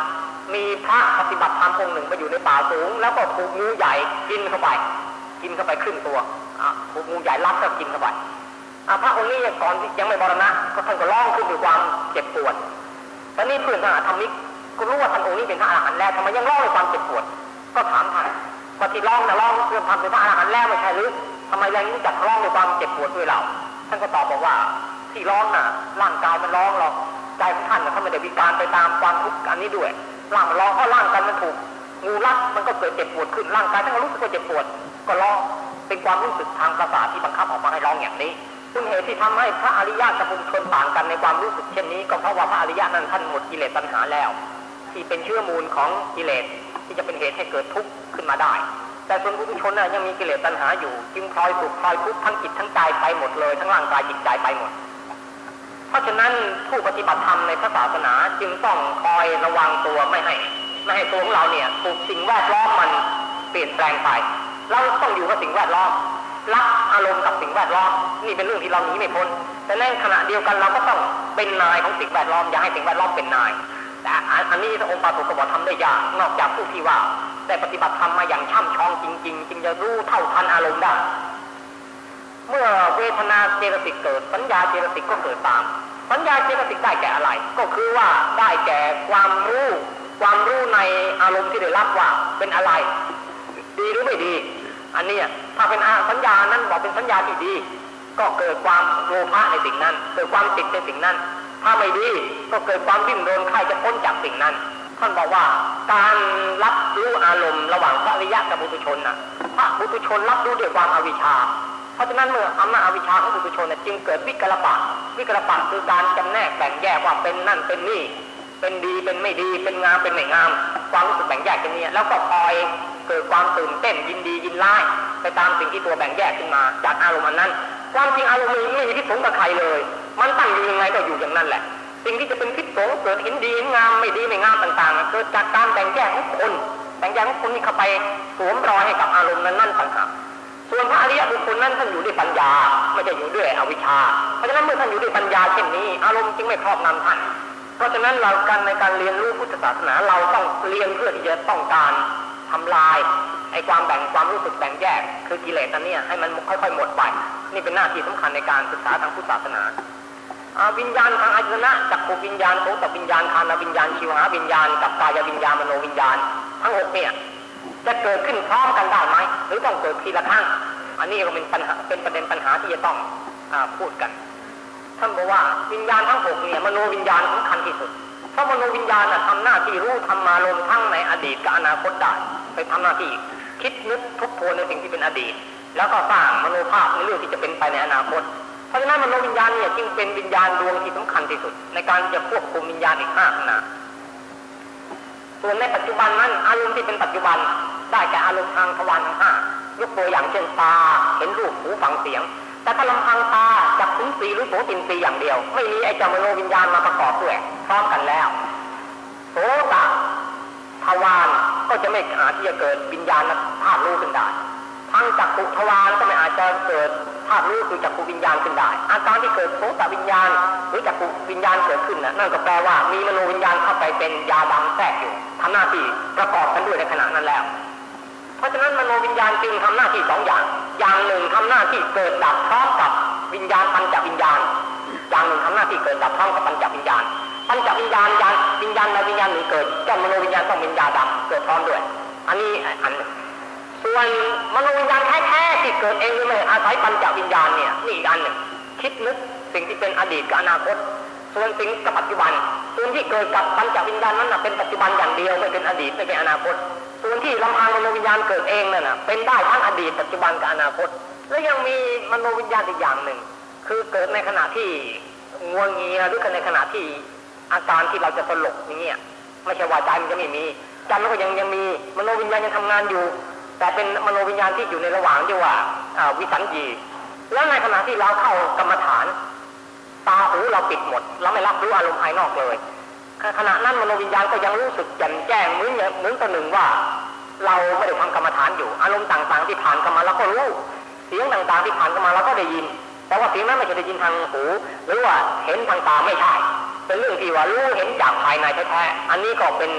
มีพระปฏิบัติธรรมองค์หนึ่งไปอยู่ในป่าสูงแล้วก็ถูกงูใหญ่กินเข้าไปกินเข้าไปครึ่งตัวถูกงูใหญ่ลัดก็กินเข้าไปพระองค์นี้ก่อนที่ยังไม่มรณะก็ท่านก็ร้องขึ้นด้วยความเจ็บปวดแต่นี่เพื่อนทหารธรรมิกก็รู้ว่าท่านองค์นี้เป็นพระอรหันต์แล้วทำไมยังร้องด้วยความเจ็บปวดก็ถามท่านว่าที่ร้องนะร้องเพื่อทำเป็นพระอรหันต์แล้วไม่ใช่หรือทำไมยังรู้จักร้องด้วยความเจ็บปวดด้วยเราท่านก็ตอบบอกว่าที่ร้องน่ะร่างกายมันร้องหรอกใจของท่านน่ะท่านไม่ได้วิการไปตามความทุกข์อันนี้ด้วยร่างมันร้องเพราะร่างกายมันถูกงูรัดมันก็เกิดเจ็บปวดขึ้นร่างกายท่านก็รู้สึกว่าเจ็บปวดก็ร้องเป็นความรู้สึกทางประสาทที่บังคับออกมาให้ร้องอย่างนี้ซึ่งเหตุที่ทำให้พระอริยะกับปุถุชนต่างกันในความรู้สึกเช่นนี้ก็เพราะว่าพระอริยะนั้นท่านหมดกิเลสตัณหาแล้วที่เป็นเชื้อมูลของกิเลสที่จะเป็นเหตุให้เกิดทุกข์ขึ้นมาได้แต่ส่วนปุถุชนน่ะยังมีกิเลสตัณหาอยู่จึงพลอยสุขพลอยทุกข์ทั้งจิตทั้งกายไปหมดเลยทั้งร่างกายจิตใจไปหมดเพราะฉะนั้นผู้ปฏิบัติธรรมในพระศาสนาจึงต้องคอยระวังตัวไม่ให้ไม่ให้ตัวของเราเนี่ยถูกสิ่งแวดล้อมมันเปลี่ยนแปลงไปเราต้องอยู่กับสิ่งแวดล้อมรับอารมณ์กับสิ่งแวดล้อมนี่เป็นเรื่องที่เราหนีไม่พ้นแต่ในขณะเดียวกันเราก็ต้องเป็นนายของสิ่งแวดล้อมอย่าให้สิ่งแวดล้อมเป็นนายแต่อันนี้พระองค์ปาสุกบอกทำได้ยากนอกจากผู้ที่ว่าได้ปฏิบัติธรรมมาอย่างช่ำชองจริงๆจึงจะรู้เท่าทันอารมณ์ได้เมื่อเวทนาเจตสิกเกิดสัญญาเจตสิกก็เกิดตามสัญญาเจตสิกได้แก่อะไรก็คือว่าได้แก่ความรู้ความรู้ในอารมณ์ที่ได้รับว่าเป็นอะไรดีหรือไม่ดีอันนี้ถ้าเป็นสัญญานั้นบอกเป็นสัญญาที่ดีก็เกิดความโลภะในสิ่งนั้นเกิดความติดในสิ่งนั้นถ้าไม่ดีก็เกิดความดิ้นรนใครจะพ้นจากสิ่งนั้นท่านบอกว่าการรับรู้อารมณ์ระหว่างพระอริยะกับปุถุชนนะพระปุถุชนรับรู้ด้วยความอวิชชาเพราะฉะนั้นเมื่ออำนาจอวิชชาของปุถุชนจึงเกิดวิกลปะวิกลปะคือการจำแนกแบ่งแยกว่าเป็นนั่นเป็นนี่เป็นดีเป็นไม่ดีเป็นงามเป็นไม่งามความรู้สึกแบ่งแยกกันนี้แล้วก็คอยเกิดความตื่นเต้นยินดียินร้ายไปตามสิ่งที่ตัวแบ่งแยกขึ้นมาจากอารมณ์นั้นความจริงอารมณ์นี้ไม่มีพิษสงกับใครเลยมันตั้งอยู่ยังไงก็อยู่อย่างนั้นแหละสิ่งที่จะเป็นพิษสงเกิดเห็นดีเห็นงามไม่ดีไม่งามต่างๆเกิดจากการแบ่งแยกของคนแบ่งแยกของคนนี้เข้าไปสวมรอยให้กับอารมณ์นั้นนั่นต่างหากส่วนพระอริยบุคคลนั้นท่านอยู่ด้วยปัญญาไม่ใช่อยู่ด้วยอวิชชาเพราะฉะนั้นเมื่อท่านอยู่ด้วยปัญญาเช่นนี้อารมณ์จึงไม่ครอบงำท่านเพราะฉะนั้นเราการในการเรียนรู้พุทธศาสนาเราต้องเรียนเพื่อที่จะต้องการทำลายไอ้ความแบ่งความรู้สึกแบ่งแยกคือกิเลสอันนี้ให้มันค่อยๆหมดไปนี่เป็นหน้าที่สำคัญในการศึกษาทางพุทธศาสนาวิญญาณทางอายตนะจักขุวิญญาณโสตวิญญาณคานวิญญาณชิวหาวิญญาณกับกายวิญญาณมโนวิญญาณทั้งหกเนี่ยจะเกิดขึ้นพร้อมกันได้ไหมหรือต้องเกิดทีละครั้งอันนี้ก็เป็นปัญหาเป็นประเด็นปัญหาที่จะต้องพูดกันท่านบอกว่าวิญญาณทั้งหกเนี่ยมโนวิญญาณสำคัญที่สุดเพราะมโนวิญญาณทำหน้าที่รู้ธรรมารมณ์ทั้งในอดีตกับอนาคตได้ไปทำหน้าที่คิดนึกทบทวนในสิ่งที่เป็นอดีตแล้วก็สร้างมโนภาพในเรื่องที่จะเป็นไปในอนาคตเพราะฉะนั้นมโนวิญญาณเนี่ยจึงเป็นวิญญาณดวงที่สำคัญที่สุดในการจะควบคุมวิญญาณอีกห้าขณะส่วนในปัจจุบันนั้นอารมณ์ที่เป็นปัจจุบันได้แก่อารมณ์ทางทวารทั้งห้ายกตัวอย่างเช่นตาเห็นรูปหูฟังเสียงแต่ถ้าลำพังตาจักขุนสีหรือโสตินสีอย่างเดียวไม่มีไอ้เจ้ามโนวิญญาณมาประกอบด้วยพร้อมกันแล้วโสตทวารก็จะไม่อาจที่จะเกิดวิญญาณธาตุรู้ขึ้นได้ทั้งจักขุทวารก็ไม่อาจจะเกิดธาตุรู้คือจักขุวิญญาณขึ้นได้อาการที่เกิดโสตวิญญาณหรือจักขุวิญญาณเกิดขึ้นนะนั่นก็แปลว่ามีมโนวิญญาณเข้าไปเป็นยาดำแทรกอยู่ทำหน้าที่ประกอบกันด้วยในขณะนั้นแล้วเพราะฉะนั้นมโนวิญญาณจึงทำหน้าที่สองอย่างอย่างหนึ่งทำหน้าที่เกิดดับพร้อมกับวิญญาณปัญจวิญญาณอย่างหนึ่งทำหน้าที่เกิดดับพร้อมกับปัญจวิญญาณปัญจวิญญาณญาณวิญญาณในวิญญาณหนึ่งเกิดเจ้ามโนวิญญาณต้องเป็นยาดำเกิดพร้อมด้วยอันนี้อันส่วนมโนวิญญาณแท้ๆที่เกิดเองหรือไม่อาศัยปัญจวิญญาณเนี่ยนี่อีกอันหนึ่งคิดนึกสิ่งที่เป็นอดีตกับอนาคตส่วนสิ่งกับปัจจุบันส่วนที่เกิดกับปัญจวิญญาณนั้นเป็นปัจจุบันอย่างเดียวไม่เป็นอดีตไม่เป็นอนาคตส่วนที่ลำพังมโนวิญญาณเกิดเองนั่นนะเป็นได้ทั้งอดีตปัจจุบันกับอนาคตและยังมีมโนวิญญาณอีกอย่างหนึ่งคือเกิดในขณะที่งัวเงียหรือในขณะที่อาการที่เราจะสลบอย่างเงี้ยไม่ใช่ว่าใจมันจะไม่มีใจมันก็ยังยังมีมโนวิญญาณยังทำงานอยู่แต่เป็นมโนวิญญาณที่อยู่ในระหว่างที่ว่าวิสัญญีแล้วในขณะที่เราเข้ากรรมฐานตาหูเราปิดหมดเราไม่รับรู้อารมณ์ภายนอกเลยขณะนั้นมโนวิญญาณก็ยังรู้สึกแจ่มแจ้งเหมือนเหมือนตัวหนึ่งว่าเราไม่ได้ทำกรรมฐานอยู่อารมณ์ต่างๆที่ผ่านกันมาเราก็รู้เสียงต่างๆที่ผ่านกันมาเราก็ได้ยินแต่ว่าเสียงนั้นไม่ใช่ได้ยินทางหูหรือว่าเห็นทางตาไม่ใช่เป็นเรื่องที่ว่ารู้เห็นจากภายในแท้ๆอันนี้ก็เป็น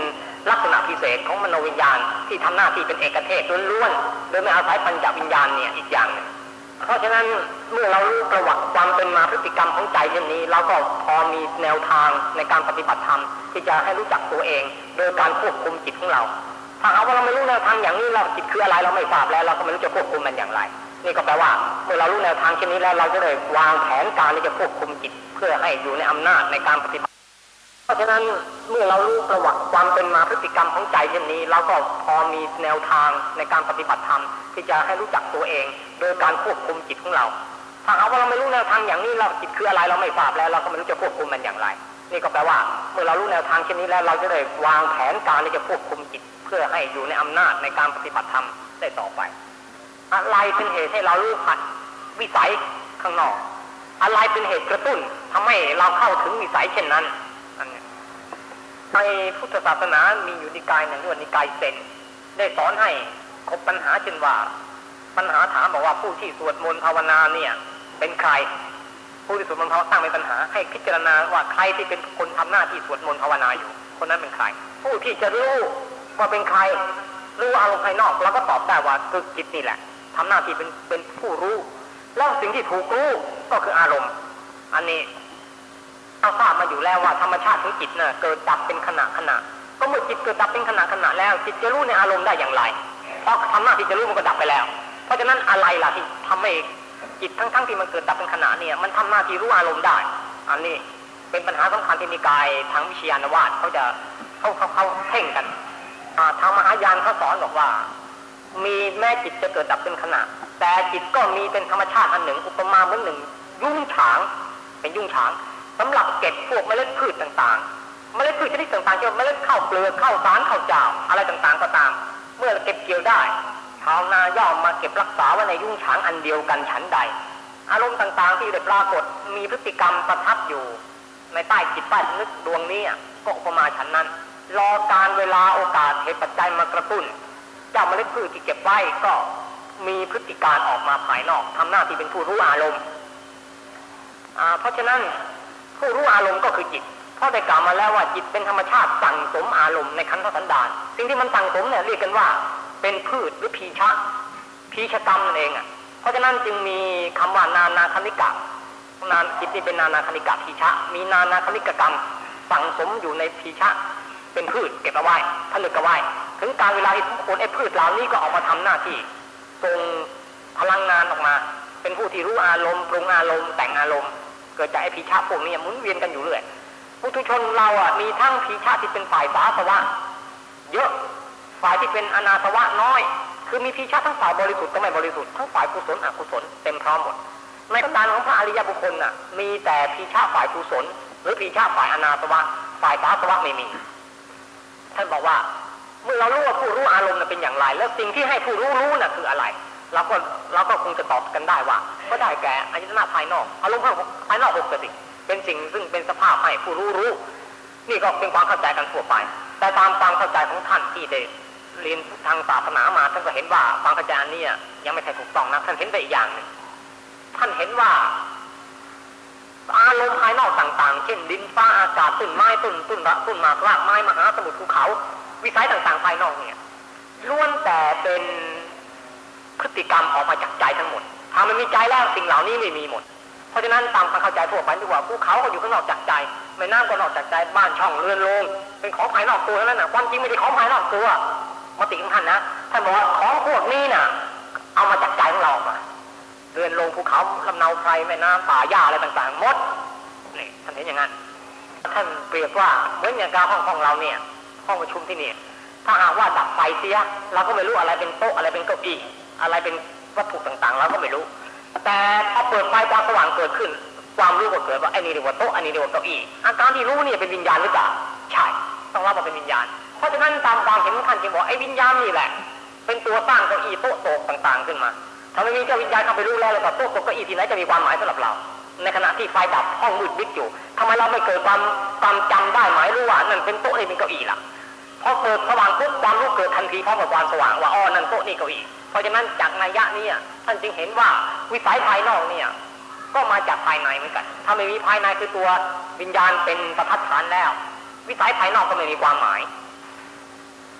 ลักษณะพิเศษของมโนวิญญาณที่ทำหน้าที่เป็นเอกเทศล้วนๆโดยไม่อาศัยปัญจวิญญาณเนี่ยอีกอย่างหนึ่งเพราะฉะนั้นเมื่อเรารู้ประวัติความเป็นมาพฤติกรรมของใจเช่นนี้เราก็พอมีแนวทางในการปฏิบัติธรรมที่จะให้รู้จักตัวเองโดยการควบคุมจิตของเราถ้าหากว่าเราไม่รู้แนวทางอย่างนี้เราจิตคืออะไรเราไม่ทราบแล้วเราก็ไม่รู้จะควบคุมมันอย่างไรนี่ก็แปลว่าเมื่อเรารู้แนวทางเช่นนี้แล้วเราจะได้วางแผนการที่จะควบคุมจิตเพื่อให้อยู่ในอำนาจในการปฏิบัติเพราะฉะนั้นเมื่อเรารู้ประวัติความเป็นมาพฤติกรรมของใจเช่นนี้เราก็พอมีแนวทางในการปฏิบัติธรรมที่จะให้รู้จักตัวเองโดยการควบคุมจิตของเราถ้าหากว่าเราไม่รู้แนวทางอย่างนี้เราจิตคืออะไรเราไม่ทราบแล้วเราก็ไม่รู้จะควบคุมมันอย่างไรนี่ก็แปลว่าเมื่อเรารู้แนวทางเช่นนี้แล้วเราจะได้วางแผนการที่จะควบคุมจิตเพื่อให้อยู่ในอำนาจในการปฏิบัติธรรมได้ต่อไปอะไรเป็นเหตุให้เรารู้ผัดวิสัยข้างนอกอะไรเป็นเหตุกระตุ้นทำให้เราเข้าถึงวิสัยเช่นนั้นในพุทธศาสนามีอยู่นิกายหนึ่งเรียกว่านิกายเซนได้สอนให้คบปัญหาเช่นว่าปัญหาถามบอกว่าผู้ที่สวดมนต์ภาวนาเนี่ยเป็นใครผู้ที่สวดมนต์ภาวนาตั้งเป็นปัญหาให้พิจารณาว่าใครที่เป็นคนทำหน้าที่สวดมนต์ภาวนาอยู่คนนั้นเป็นใครผู้ที่จะรู้ว่าเป็นใครรู้อารมณ์ภายนอกเราก็ตอบได้ว่าคือจิตนี่แหละทำหน้าที่เป็นเป็นผู้รู้แล้วสิ่งที่ถูกรู้ก็คืออารมณ์อันนี้เราทราบมาอยู่แล้วว่าธรรมชาติของจิตเนี่ยเกิดดับเป็นขณะขณะก็เมื่อจิตเกิดดับเป็นขณะขณะแล้วจิตจะรู้ในอารมณ์ได้อย่างไรเพราะทำหน้าที่จะรู้มันก็ดับไปแล้วเพราะฉะนั้นอะไรล่ะที่ทำให้จิตทั้งๆที่มันเกิดดับเป็นขณะเนี่ยมันทำหน้าที่รู้อารมณ์ได้อันนี้เป็นปัญหาสำคัญที่นิกายทางวิชยานวาทเขาจะเขาเขาเขาเพ่งกันทางมหายานเขาสอนบอกว่ามีแม้จิตจะเกิดดับเป็นขณะแต่จิตก็มีเป็นธรรมชาติอันหนึ่งอุปมาเหมือนหนึ่งยุ้งฉางเป็นยุ้งฉางสำหรับเก็บพวกเมล็ดพืชต่างๆเมล็ดพืชชนิดต่างๆเช่นเมล็ดข้าวเปลือกข้าวสารข้าวเจ้าอะไรต่างๆก็ตามเมื่อเก็บเกี่ยวได้ชาวนาย่อมมาเก็บรักษาไว้ในยุ้งฉางอันเดียวกันฉันใดอารมณ์ต่างๆที่ได้ปรากฏมีพฤติกรรมประทับอยู่ในใต้จิตใต้สำนึกดวงนี้ก็อุปมาฉันนั้นรอการเวลาโอกาสเหตุปัจจัยมากระตุ้นเจ้าเมล็ดพืชที่เก็บไว้ก็มีพฤติการออกมาภายนอกทำหน้าที่เป็นผู้รู้อารมณ์เพราะฉะนั้นผู้รู้อารมณ์ก็คือจิตเพราะได้กล่าวมาแล้วว่าจิตเป็นธรรมชาติสั่งสมอารมณ์ในขันธสันดานสิ่งที่มันสั่งสมเนี่ยเรียกกันว่าเป็นพืชหรือพีชะพีชกรรมนั่นเองอ่ะเพราะฉะนั้นจึงมีคำว่านานาคณิกะนานจิตนี่เป็นนานาคณิกะพีชะมีนานาคณิกกรรมสั่งสมอยู่ในพีชะเป็นพืชเก็บเอาไว้ผลึกเอาไว้ถึงการเวลาที่ทุกคนไอ้พืชเหล่านี้ก็ออกมาทำหน้าที่ส่งพลังงานออกมาเป็นผู้ที่รู้อารมณ์ปรุงอารมณ์แต่งอารมณ์เกิดจากไอ้พีชะพวกนี้หมุนเวียนกันอยู่เรื่อยปุถุชนเราอ่ะมีทั้งพีชะที่เป็นฝ่ายสาสวะเยอะฝ่ายที่เป็นอนาสวะน้อยคือมีพีชะทั้งฝ่ายบริสุทธิ์ก็ไม่บริสุทธิ์ทั้งฝ่ายกุศลอกุศลเต็มพร้อมหมดในตำนานของพระอริยบุคคลน่ะมีแต่พีชะฝ่ายกุศลหรือพีชะฝ่ายอนาสวะฝ่ายสาสวะไม่มีท่านบอกว่าเมื่อเรารู้ว่าผู้รู้อารมณ์เป็นอย่างไรแล้วสิ่งที่ให้ผู้รู้รู้น่ะคืออะไรเราก็เราก็คงจะตอบกันได้ว่าก็ได้แก่อายตนะภายนอกอารมณ์ภายนอกหกสติเป็นสิ่งซึ่งเป็นสภาพให้ผู้รู้รู้นี่ก็เป็นความเข้าใจกันทั่วไปแต่ตามความเข้าใจของท่านที่ได้เรียนทางศาสนามาท่านก็เห็นว่าความเข้าใจอันนี้ยังไม่ใช่ถูกต้องนะท่านเห็นไปอีกอย่างหนึ่งท่านเห็นว่าอารมณ์ภายนอกต่างๆเช่นดินฟ้าอากาศต้นไม้ต้นต้นละต้นหมากรากไม้มหาสมุทรภูเขาวิสัยต่างๆภายนอกเนี่ยล้วนแต่เป็นพฤติกรรมออกมาจากใจทั้งหมดถ้ามันมีใจแล้วสิ่งเหล่านี้ไม่มีหมดเพราะฉะนั้นตามความเข้าใจทั่วไปที่ว่าภูเขาก็อยู่ข้างนอกจากใจแม่น้ำก็นอกจากใจบ้านช่องเรือนโรงเป็นของภายนอกตัวแล้วนะความจริงไม่ได้ของภายนอกตัวมติของท่านนะท่านบอกว่าของพวกนี้น่ะเอามาจากใจของเราออกมาเรือนโรงภูเขาลำเนาไพรแม่น้ำป่าหญ้าอะไรต่างๆหมดนี่ท่านเห็นอย่างนั้นท่านเปรียบว่าเหมือนอย่างการห้องของเราเนี่ยห้องประชุมที่นี่ถ้าหากว่าดับไฟเสียเราก็ไม่รู้อะไรเป็นโต๊ะอะไรเป็นเก้าอี้อะไรเป็นวัตถุต่างๆเราก็ไม่รู้แต่พอเปิดไฟความสว่างเกิดขึ้นความรู้ก็เกิดว่าไอ้นี่เรียกว่าโต๊ะอันนี้เรียกว่าเก้าอี้อาการที่รู้เนี่ยเป็นวิญญาณหรือเปล่าใช่ต้องรับว่าเป็นวิญญาณเพราะฉะนั้นตามความเห็นของท่านจึงบอกไอ้วิญญาณนี่แหละเป็นตัวสร้างเก้าอี้โต๊ะโต๊ะต่างๆขึ้นมาถ้าไม่มีเจ้าวิญญาณเข้าไปรู้แล้วแล้วก็โต๊ะเก้าอี้ที่ไหนจะมีความหมายสำหรับเราในขณะที่ไฟดับห้องมืดมิดอยู่ทำไมเราไม่เกิดความความจำได้หมายรู้ว่านั่นเป็นโต๊ะนี่เป็นเก้าอี้ล่ะพอเกิดสว่างปุ๊บความรู้เกิดทันทีพร้อมกับความสว่างว่าอ๋อนั่นโต๊ะนี่เก้าอี้เพราะฉะนั้นจากนัยยะนี้ท่านจึงเห็นว่าวิสัยภายนอกเนี่ยก็มาจากภายในเหมือนกันถ้าไม่มีภายในคือตัววิญญาณเป็นประทัดฐานแล้ววิสัยภายนอกก็ไม่มีความหมาย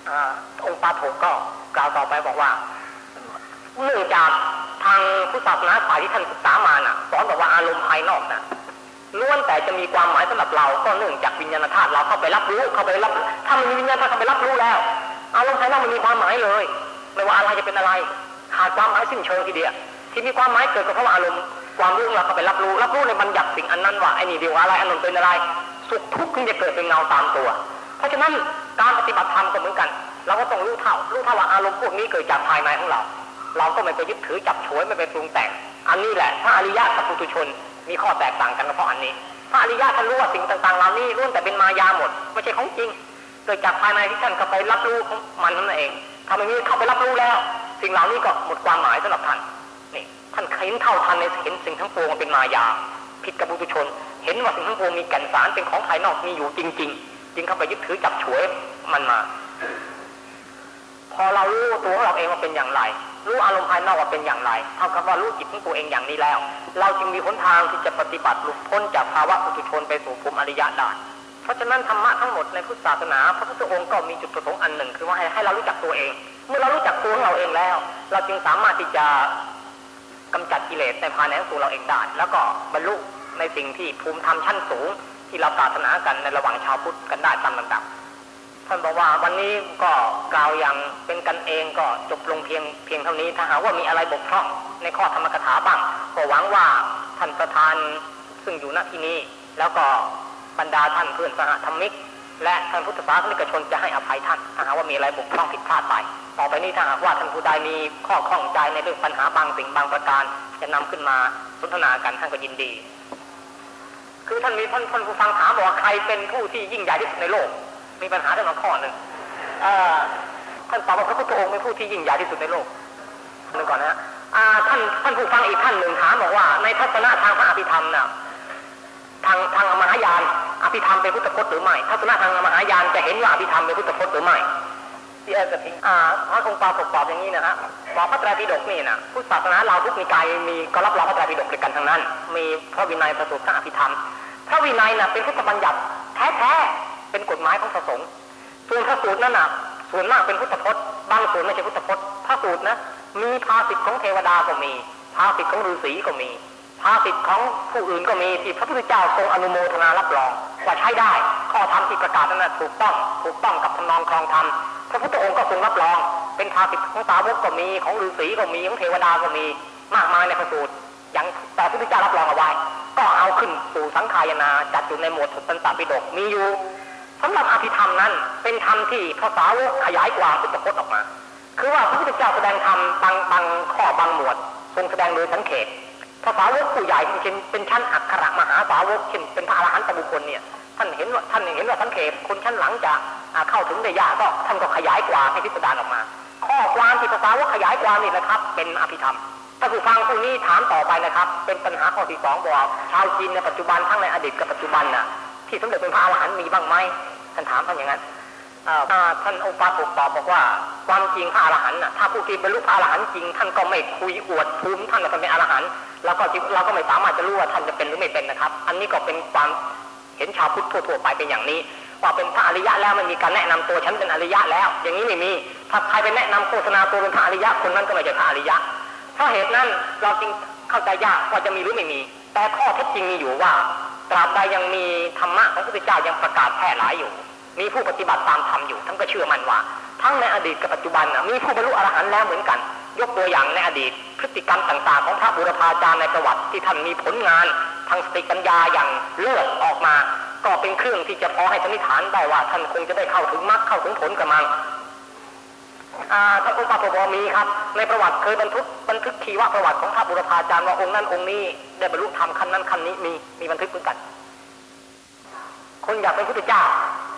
องค์ปาโถก็กล่าวต่อไปบอกว่าเนื่องจากทางพุทธศาสนาฝ่ายที่ท่านศึกษามาน่ะสอนบอกว่าอารมณ์ภายนอกน่ะล้วนแต่จะมีความหมายสำหรับเราก็เนื่องจากวิญญาณธาตุเราเข้าไปรับรู้เข้าไปรับถ้ามันมีวิญญาณธาตุเข้าไปรับรู้แล้วอารมณ์ภายนอกมันมีความหมายเลยไม่ว่าอะไรจะเป็นอะไรขาดความหมายสิ้นเชิงทีเดียวที่มีความหมายเกิดก็เพราะว่าอารมณ์ความรู้เราเข้าไปรับรู้รับรู้ในบัญญัติสิ่งอันนั้นว่าไอ้นี่เดียวอะไรอันนั้นเป็นอะไรสุขทุกข์ถึงจะเกิดเป็นเงาตามตัวเพราะฉะนั้นการปฏิบัติธรรมก็เหมือนกันเราก็ต้องรู้เท่ารู้เท่าว่าอารมณ์พวกนี้เกิดจากภายในของเราเราก็ไม่ไปยึดถือจับฉวยไม่ไปปรุงแต่งอันนี้แหละพระอริยะกับปุถุชนมีข้อแตกต่างกันเพราะอันนี้พระอริยะท่านรู้ว่าสิ่งต่างๆเหล่านี้ล้วนแต่เป็นมายาหมดไม่ใช่ของจริงเกิดจากภายในที่ท่านเข้าไปรับรู้ของมันนั่นเองถ้าไม่มีเข้าไปรับรู้แล้วสิ่งเหล่านี้ก็หมดความหมายสำหรับท่านนี่ท่านเห็นเท่าทันในเห็นสิ่งทั้งปวงมันเป็นมายาผิดกับปุถุชนเห็นว่าสิ่งทั้งปวงมีแก่นสารเป็นของภายนอกมีอยู่จริงๆจึงเข้าไปยึดถือจับฉวยมันมาพอเรารู้ตัวของเราเองว่าเป็นอย่างไรรู้อารมณ์ภายนอกว่าเป็นอย่างไรเท่ากับว่ารู้จิตของตัวเองอย่างนี้แล้วเราจึงมีหนทางที่จะปฏิบัติหลุดพ้นจากภาวะปุถุชนไปสู่ภูมิอริยะได้เพราะฉะนั้นธรรมะทั้งหมดในพุทธศาสนาพระพุทธองค์ก็มีจุดประสงค์อันหนึ่งคือว่าให้ให้เรารู้จักตัวเองเมื่อเรารู้จักตัวของเราเองแล้วเราจึงสามารถที่จะกำจัดกิเลสในภายในของตัวเราเองได้แล้วก็บรรลุในสิ่งที่ภูมิธรรมชั้นสูงที่เราปรารถนากันในระหว่างชาวพุทธกันได้ตามลำดับท่านบอกว่าวันนี้ก็กล่าวอย่างเป็นกันเองก็จบลงเพียงเพียงเท่านี้ถ้าหากว่ามีอะไรบกพร่องในข้อธรรมกถาบ้างก็หวังว่าท่านประธานซึ่งอยู่ณที่นี้แล้วก็บรรดาท่านเพื่อนสหธรรมิกและท่านพุทธศาสนิกชนจะให้อภัยท่านถ้าหากว่ามีอะไรบกพร่องผิดพลาดไปต่อไปนี้ถ้าหากว่าท่านผู้ใดมีข้อข้องใจในเรื่องปัญหาบางสิ่งบางประการจะนำขึ้นมาสนทนากันท่านก็ยินดีคือท่านมีท่านท่านผู้ฟังถามบอกว่าใครเป็นผู้ที่ยิ่งใหญ่ที่สุดในโลกมีปัญหาได้มาข้อหนึ่งท่านตอบว่าพระพุทธองค์เป็นผู้ที่ยิ่งใหญ่ที่สุดในโลกหนึ่งก่อนนะท่านท่านผู้ฟังอีกท่านหนึ่งถามบอกว่าในทัศนะทางพระอภิธรรมน่ะทางทางมหายานอภิธรรมเป็นพุทธพจน์หรือไม่ทัศนะทางมหายานจะเห็นว่าอภิธรรมเป็นพุทธพจน์หรือไม่ที่อาจจะทิ้งพระองค์ปาถกตอบอย่างนี้นะฮะบอกพระไตรปิฎกนี่นะพุทธศาสนาเราทุกนิกายมีก็รับรองพระไตรปิฎกด้วยกันทั้งนั้นมีพระวินัยพระสูตรพระอภิธรรมพระวินัยน่ะเป็นพุทธบัญญัติแท้ๆเป็นกฎหมายของพระสงฆ์ส่วนพระสูตรนั้นน่ะส่วนมากเป็นพุทธพจน์บางส่วนไม่ใช่พุทธพจน์พระสูตรนะมีภาษิตของเทวดาก็มีภาษิตของฤาษีก็มีภาษิตของผู้อื่นก็มีที่พระพุทธเจ้าทรงอนุโมทนารับรองว่าใช้ได้ข้อธรรมที่ประกาศนั้นนะถูกต้องถูกต้องกับทำนองครองธรรมพระพุทธองค์ก็ทรงรับรองเป็นภาษิตของสาวกก็มีของฤาษีก็มีของเทวดาก็มีมากมายในพระสูตรอย่างแต่พระพุทธเจ้ารับรองเอาไว้ก็เอาขึ้นสู่สังขายนาจัดอยู่ในหมวดสุตตันตปิฎกมีอยู่สำหรับอภิธรรมนั้นเป็นธรรมที่พระสาวกขยายความพุทธพจน์ออกมาคือว่าพระพุทธเจ้าแสดงธรรมบางบางข้อบางหมวดทรงแสดงโดยสังเขปพระสาวกผู้ใหญ่เช่นเป็นชั้นอัครมหาสาวกเช่นเป็นพระอรหันตบุคคลเนี่ยท่านเห็นว่าท่านเห็นว่าสังเขปคนชั้นหลังจะเข้าถึงได้ยากก็ท่านก็ขยายความให้พิสดารออกมาข้อความที่พระสาวกขยายความนี่แหละครับเป็นอภิธรรมถ้าผู้ฟังผู้นี้ถามต่อไปนะครับเป็นปัญหาข้อที่สองบอกชาวจีนในปัจจุบันทั้งในอดีตกับปัจจุบันน่ะที่สมเด็จเป็นพระอรหันต์มีบ้างไหมท่านถามท่านอย่างนั้นท่านองค์ปาถกตอบบอกว่าความจริงพระอรหันต์น่ะถ้าผู้ที่บรรลุพระอรหันต์จริงท่านก็ไม่คุยอวดภูมิท่านจะเป็นอรหันต์แล้วก็เราก็ไม่สามารถจะรู้ว่าท่านจะเป็นหรือไม่เป็นนะครับอันนี้ก็เป็นความเห็นชาวพุทธทั่วๆไปเป็นอย่างนี้ว่าเป็นพระอริยะแล้วมันมีการแนะนำตัวฉันเป็นอริยะแล้วอย่างนี้ไม่มีถ้าใครไปแนะนำโฆษณาตัวเป็นพระอริยะคนนั้นก็ไม่ใช่พระอริยะเพราะเหตุนั้นเราจึงเข้าใจยากว่าจะมีหรือไม่มีแต่ข้อเท็จจริงมีอยู่ว่าตราบใดยังมีธรรมะของพระพุทธเจ้ายังประกาศแพร่หลายอยู่มีผู้ปฏิบัติตามธรรมอยู่ทั้งก็เชื่อมั่นว่าทั้งในอดีตกับปัจจุบันนะมีผู้บรรลุอรหันต์แล้วเหมือนกันยกตัวอย่างในอดีตพฤติกรรมต่างๆของพระบูรพาจารย์ในประวัติที่ท่านมีผลงานทางสติปัญญาอย่างเลือดออกมาก็เป็นเครื่องที่จะพอให้สันนิษฐานได้ว่าท่านคงจะได้เข้าถึงมรรคเข้าถึงผลกระมังท่านองค์ปาถกมีครับในประวัติเคยบันทึกบันทึกชีวประวัติของพระบูรพาจารย์ว่าองค์นั้นองค์นี้ได้บรรลุธรรมขั้นนั้นขั้นนี้มีมีบันทึกเหมือนกันคนอยากเป็นพุทธเจ้า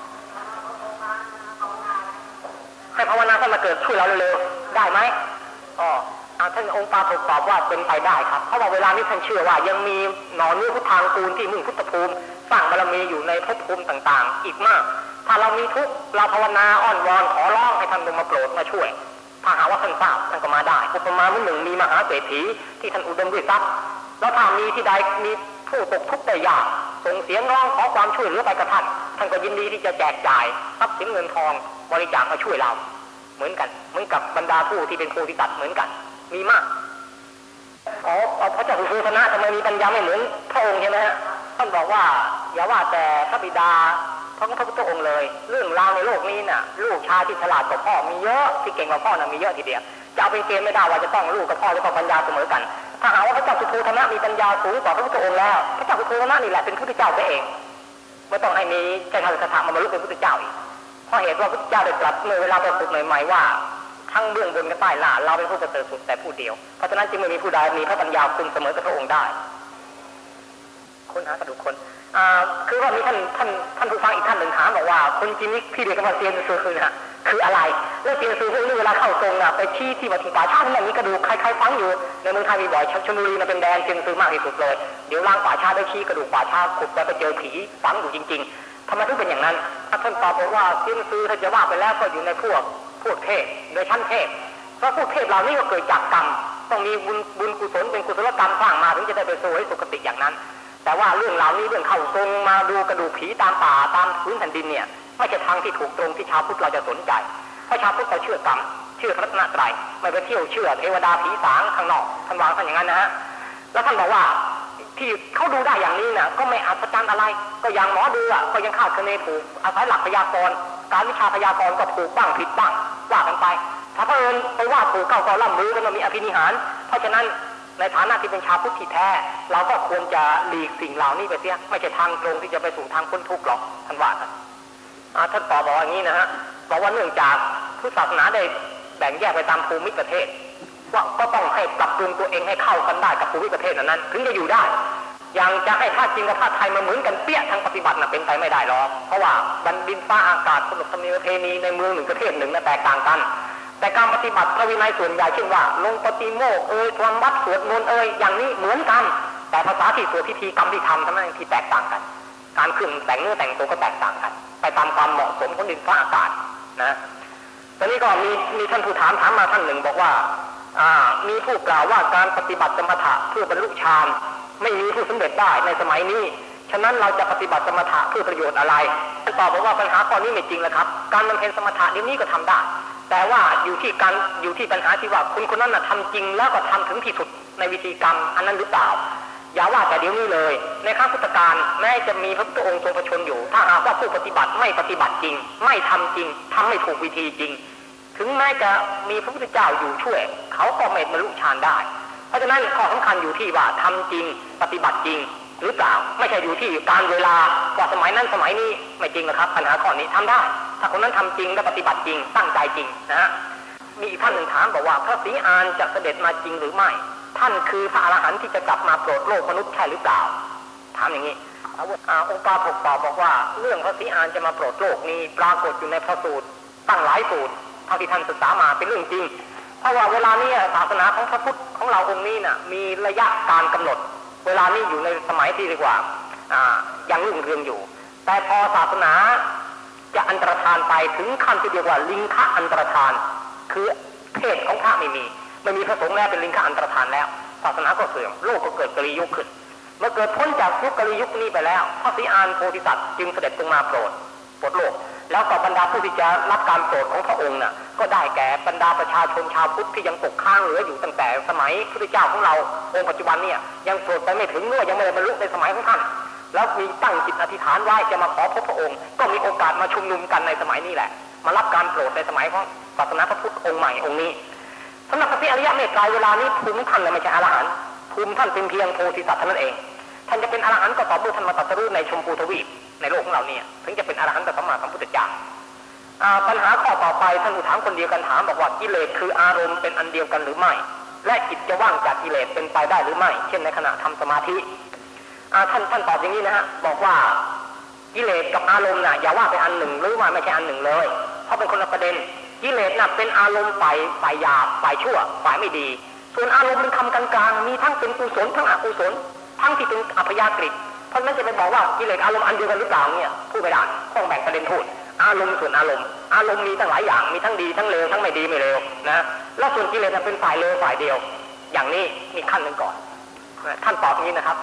ให้ภาวนาท่านมาเกิดช่วยเราเร็วๆได้ไหมอ๋อท่านองค์ปาถกตอบว่าเป็นไปได้ครับเพราะว่าเวลานี้ท่านเชื่อว่ายังมีหนอนเนื้อพุทธางกูลที่มุ่งพุทธภูมิสร้างบารมีอยู่ในภพภูมิต่างๆอีกมากถ้าเรามีทุกข์เราภาวนาอ้อนวอนขอร้องให้ท่านลงมาโปรดมาช่วยถ้าหาว่าท่านทราบท่านก็มาได้อุปมาเหมือนหนึ่งมีมหาเศรษฐีที่ท่านอุดมด้วยทรัพย์แล้วถ้ามีที่ใดมีผู้ตกทุกข์ได้ยากส่งเสียงร้องขอความช่วยเหลือไปกระท่านท่านก็ยินดีที่จะแจกจ่ายทรัพย์สินเงินทองบริจาคมาช่วยเราเหมือนกันเหมือนกับบรรดาผู้ที่เป็นโพธิสัตว์เหมือนกันมีมากอ๋อเอาพระเจ้าสุโธทนะทำไมมีปัญญาไม่เหมือนพระองค์ใช่ไหมฮะท่านบอกว่าอย่าว่าแต่พระบิดาทั้งพระพุทธองค์เลยเรื่องราวในโลกนี้น่ะลูกชายที่ฉลาดกว่าพ่อมีเยอะที่เก่งกว่าพ่อน่ะมีเยอะทีเดียวจะเอาเป็นเกณฑ์ไม่ได้ว่าจะต้องลูกกับพ่อจะต้องปัญญาเสมอกันถ้าหากว่าพระเจ้าสุโธทนะมีปัญญาสูงกว่าพระพุทธองค์แล้วพระเจ้าสุโธทนะนี่แหละเป็นพุทธเจ้าไปเองไม่ต้องให้มีเจ้าชายสิทธัตถะมาบรรลุเป็นพุทธเจ้าอีกเพราะเหตุว่าพระพุทธเจ้าได้ตรัสเมื่อเวลาประสูติใหม่ๆว่าทั้งเบื้องบนกับใต้ล่างเราเป็นผู้ประเสริฐสุดแต่ผู้เดียวเพราะฉะนั้นจึงไม่มีผู้ใดมีพระปัญญาคุณเสมอกับพระองค์ได้ค้นหากระดูกคนคือว่ามีท่านท่านท่านผู้ฟังอีกท่านหนึ่งถามบอกว่าคนจีนนี่ที่เรียกกันว่าเซียนซูคือนะคืออะไรแล้วเซียนซูพวกนี้เวลาเข้าทรงอ่ะไปชี้ที่วัดป่าช้าที่นั่นนี้กระดูกใครๆฟังอยู่ในเมืองไทยมีบ่อยชลบุรีมันเป็นแดนเซียนซูมากที่สุดเลยเดี๋ยวล้างป่าช้าได้ชี้กระดูกป่าช้าขุดแล้วไปเจอผีฝังอยู่จริงๆทำไมถึงเป็นอย่างนั้นท่านตอบบอกว่าเซียนซูถ้าจะว่าไปแล้วก็อยู่ในพวกพวกเทพโดยชั้นเทพเพราะพวกเทพเหล่านี้ก็เกิดจากกรรมต้องมีบุญบุญกุศลเป็นกุศลกรรมสร้างมาถึงจะได้ไปสู่ให้สุคติอย่างนั้นแต่ว่าเรื่องเหล่านี้เรื่องเข้าทรงมาดูกระดูกผีตามป่าตามพื้นแผ่นดินเนี่ยไม่ใช่ทางที่ถูกตรงที่ชาวพุทธเราจะสนใจเพราะชาวพุทธเราเชื่อกรรมเชื่อพระรัตนตรัยไม่ไปเที่ยวเชื่อเทวดาผีสางข้างนอกท่านวางท่านอย่างนั้นนะฮะแล้วท่านบอกว่าที่เขาดูได้อย่างนี้น่ะก็ไม่อัศจรรย์อะไรก็อย่างหมอดูอ่ะก็ยังคาดคะเนถูกอาศัยหลักพยากรณ์การวิชาพยากรณ์ก็ถูกบ้างผิดบ้างว่ากันไปถ้าเพิ่นไปว่าถูกเก้าก็ล่ำลือกันว่ามีอภินิหารเพราะฉะนั้นในฐานะที่เป็นชาวพุทธที่แท้เราก็ควรจะหลีกสิ่งเหล่านี้ไปเสียไม่ใช่ทางตรงที่จะไปสู่ทางพ้นทุกข์หรอกท่านว่าท่านตอบบอกอย่างนี้นะฮะบอกว่าเนื่องจากพุทธศาสนาได้แบ่งแยกไปตามภูมิประเทศว่าก็ต้องให้ปรับปรุงตัวเองให้เข้ากันได้กับภูมิประเทศนั้นถึงจะอยู่ได้อย่างจะให้ธาตุจีนกับธาตุไทยมาเหมือนกันเปี้ยทางปฏิบัติน่ะเป็นไปไม่ได้หรอกเพราะว่าบันดินฟ้าอากาศขนบธรรมเนียมประเพณีในเมืองหนึ่งประเทศหนึ่งน่ะแตกต่างกันแต่การปฏิบัติพระวินัยส่วนใหญ่เช่นว่าลงปฏิโมกข์เอ่ยทำวัดสวดมนต์เอ่ยอย่างนี้เหมือนกันแต่ภาษาที่สวดพิธีกรรมที่ทำทั้งนั้นที่แตกต่างกันการเครื่องแต่งเนื้อแต่งตัวก็แตกต่างกันไปตามความเหมาะสมของดินฟ้าอากาศนะตอนนี้ก็มีมีท่านผู้ถามถามมาท่านหนึ่งบอกว่ามีผู้กล่าวว่าการปฏิบัติสมถะเพื่อบรรลุฌานไม่มีผู้สำเร็จได้ในสมัยนี้ฉะนั้นเราจะปฏิบัติสมถะเพื่อประโยชน์อะไรท่านตอบบอกว่าปัญหาข้อนี้ไม่จริงแล้วครับการบำเพ็ญสมถะเดี๋ยวนี้ก็ทำได้แต่ว่าอยู่ที่การอยู่ที่ปัญหาที่ว่าคุณคนนั้นน่ะทำจริงแล้วก็ทำถึงที่สุดในวิธีกรรมอันนั้นหรือเปล่าอย่าว่าแต่เดี๋ยวนี้เลยในครั้งพุทธกาลแม้จะมีพระพุทธองค์ทรงประชนอยู่ถ้าหากว่าผู้ปฏิบัติไม่ปฏิบัติจริงไม่ทำจริงทำไม่ถูกวิธีจริงถึงแม้จะมีพระพุทธเจ้าอยู่ช่วยเขาก็ไม่บรรลุฌานได้เพราะฉะนั้นข้อสำคัญอยู่ที่ว่าทำจริงปฏิบัติจริงหรือเปล่าไม่ใช่อยู่ที่การเวลาว่าสมัยนั้นสมัยนี้ไม่จริงนะครับปัญหาข้อนี้ทำได้ถ้าคนนั้นทำจริงและปฏิบัติจริงตั้งใจจริงนะฮะมีอีกท่านหนึ่งถามบอกว่าพระศรีอานจะเสด็จมาจริงหรือไม่ท่านคือพระอรหันต์ที่จะกลับมาโปรดโลกมนุษย์ใช่หรือเปล่าถามอย่างนี้องค์ปาถกตอบบอกว่าเรื่องพระศรีอานจะมาโปรดโลกนี้ปรากฏอยู่ในพระสูตรตั้งหลายสูตรเท่าที่ท่านศึกษามาเป็นเรื่องจริงเพราะว่าเวลานี้ศาสนาของพระพุทธของเราองค์นี้น่ะมีระยะการกำหนดเวลานี้อยู่ในสมัยที่เรียกว่ายังรุ่งเรืองอยู่แต่พอศาสนาจะอันตรธานไปถึงขั้นที่เรียกว่าลิงคะอันตรธานคือเพศของพระไม่มีไม่มีพระสงฆ์แล้วเป็นลิงคะอันตรธานแล้วศาสนาก็เสื่อมโลกก็เกิดกลียุคขึ้นเมื่อเกิดพ้นจากยุคกลียุคนี้ไปแล้วพระศรีอานโพธิสัตว์จึงเสด็จลงมาโปรดโปรดโลกแล้วก็บรรดาผู้ที่จะรับการโปรดของพระองค์น่ะก็ได้แก่บรรดาประชาชนชาวพุทธที่ยังตกค้างเหลืออยู่ตั้งแต่สมัยพระพุทธเจ้าของเราองค์ปัจจุบันเนี่ยยังโปรดไปไม่ถึงเมื่อยังไม่ได้บรรลุในสมัยของท่านแล้วมีตั้งจิตอธิษฐานไว้จะมาขอพบพระองค์ก็มีโอกาสมาชุมนุมกันในสมัยนี้แหละมารับการโปรดในสมัยของศาสนาพระพุทธองค์ใหม่องค์นี้สำหรับพระอริยเมตไตรเวลานี้ภูมิท่านไม่ใช่อรหันต์ภูมิท่านเป็นเพียงโพธิสัตว์เท่านั้นเองท่านจะเป็นอรหันต์ก็ต่อเมื่อท่านมาตรัสรู้ในชมพูทวีปในโลกของเราเนี่ยถึงจะเป็นอรหันต์แต่สัมมาสัมพุทธเจ้าปัญหาข้อต่อไปท่านผู้ถามคนเดียวกันถามบอกว่ากิเลสคืออารมณ์เป็นอันเดียวกันหรือไม่และจิตจะว่างจากกิเลสเป็นไปได้หรือไม่เช่นในขณะทำสมาธิท่านท่านตอบอย่างนี้นะฮะบอกว่ากิเลสกับอารมณ์น่ะอย่าว่าเป็นอันหนึ่งหรือว่าไม่ใช่อันหนึ่งเลยเพราะเป็นคนละประเด็นกิเลสน่ะเป็นอารมณ์ฝ่ายฝ่ายหยาบฝ่ายชั่วฝ่ายไม่ดีส่วนอารมณ์เป็นคำกลางๆมีทั้งเป็นกุศลทั้งอกุศลทั้งที่เป็นอัพยากฤิเพราะนั้นจะไปบอกว่ากิเลสอารมณ์อันเดียวกันหรือเปล่าเนี่ยพูดไม่ได้ต้องแบ่งประเด็นพูดอารมณ์ส่วนอารมณ์อารมณ์มีทั้งหลายอย่างมีทั้งดีทั้งเลวทั้งไม่ดีไม่เลวนะแล้วส่วนกิเลสเป็นฝ่ายเลวฝ่ายเดียวอย่างนี้มีขั้นหนึ่งก่อนท่านตอบอย่างนี้นะครับ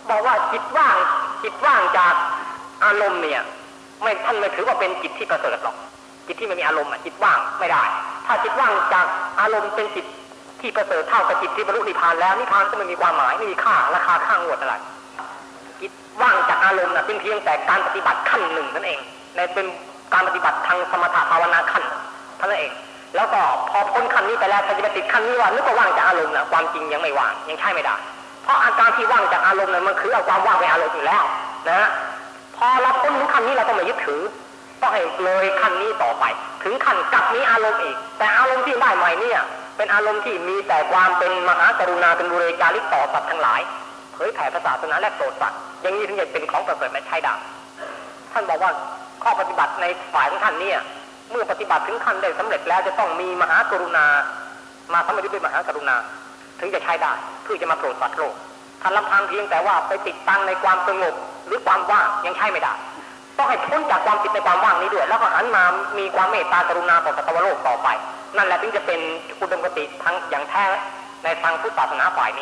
บอกว่าจิตว่างจิตว่างจากอารมณ์เนี่ยไม่ท่านไม่ถือว่าเป็นจิตที่ประเสริฐหรอกจิตที่ไม่มีอารมณ์จิตว่างไม่ได้ถ้าจิตว่างจากอารมณ์เป็นจิตที่ประเสริฐเท่ากับจิตที่บรรลุนิพพานแล้วนิพพานก็ไม่มีความหมายไม่มีค่าราคาข้างวดอะไรจิตว่างจากอารมณ์น่ะเป็นเพียงแต่การปฏิบัติขั้นหนึ่งนั่นเองในเป็นการปฏิบัติทางสมถะภาวนาขั้นเท่านั้นเองแล้วก็พอพ้นขั้นนี้ไปแล้วถ้าจะไปติดขั้นนี้ว่านึกว่าว่างจากอารมณ์นะความจริงยังไม่ว่างยังใช่ไม่ได้เพราะอาการที่ว่างจากอารมณ์นั้นมันคือเอาความว่างเป็นอารมณ์อยู่แล้วนะพอเราพ้นถึงขั้นนี้เราต้องไม่ยึดถือต้องให้เลยขั้นนี้ต่อไปถึงขั้นกับนี้อารมณ์อีกแต่อารมณ์ที่ได้ใหม่เนี่ยเป็นอารมณ์ที่มีแต่ความเป็นมหากรุณาเป็นบุเรจาริกต่อสัตว์ทั้งหลายเผยแผ่ศาสนาและโปรดสัตว์อย่างนี้ถึงจะเป็นของประเสริฐและใช่ได้ท่านบอกว่าข้อปฏิบัติในฝ่ายของท่านเนี่ยเมื่อปฏิบัติถึงขั้นได้สำเร็จแล้วจะต้องมีมหากรุณามาสัมปยุทธ์ด้วยมหากรุณาถึงจะใช้ได้เพื่อจะมาโปรดสัตว์โลกท่านลำพังเพียงแต่ว่าไปติดตั้งในความสงบหรือความว่างยังใช้ไม่ได้ต้องให้พ้นจากความติดในความว่างนี้ด้วยแล้วก็หันมามีความเมตตากรุณาต่อสัตว์โลกต่อไปนั่นแหละถึงจะเป็นอุดมคติทั้งอย่างแท้ในทางพุทธศาสนาฝ่ายนี้